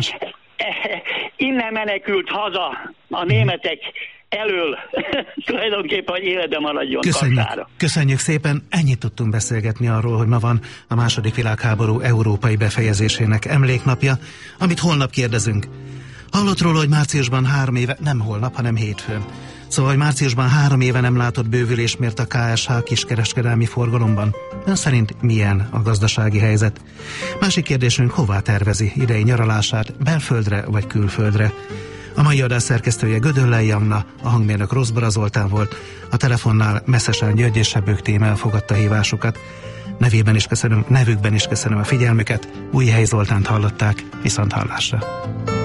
G: Innen menekült haza a németek elől, tulajdonképpen, hogy életben maradjon
C: Köszönjük,
G: Kassára.
C: köszönjük szépen, ennyit tudtunk beszélgetni arról, hogy ma van a második világháború európai befejezésének emléknapja, amit holnap kérdezünk. Hallott róla, hogy márciusban három éve, nem holnap, hanem hétfőn. Szóval, hogy márciusban három éve nem látott bővülés mért a ká es há kiskereskedelmi forgalomban. Ön szerint milyen a gazdasági helyzet? Másik kérdésünk, hová tervezi idei nyaralását, belföldre vagy külföldre? A mai adás szerkesztője Gödöllei Anna, a hangmérnök Rosszbora Zoltán volt, a telefonnál Messzesen György és Sebők Tíme elfogadta hívásukat. Nevében is köszönöm, nevükben is köszönöm a figyelmüket, Újhely Zoltánt hallották, viszont hallásra.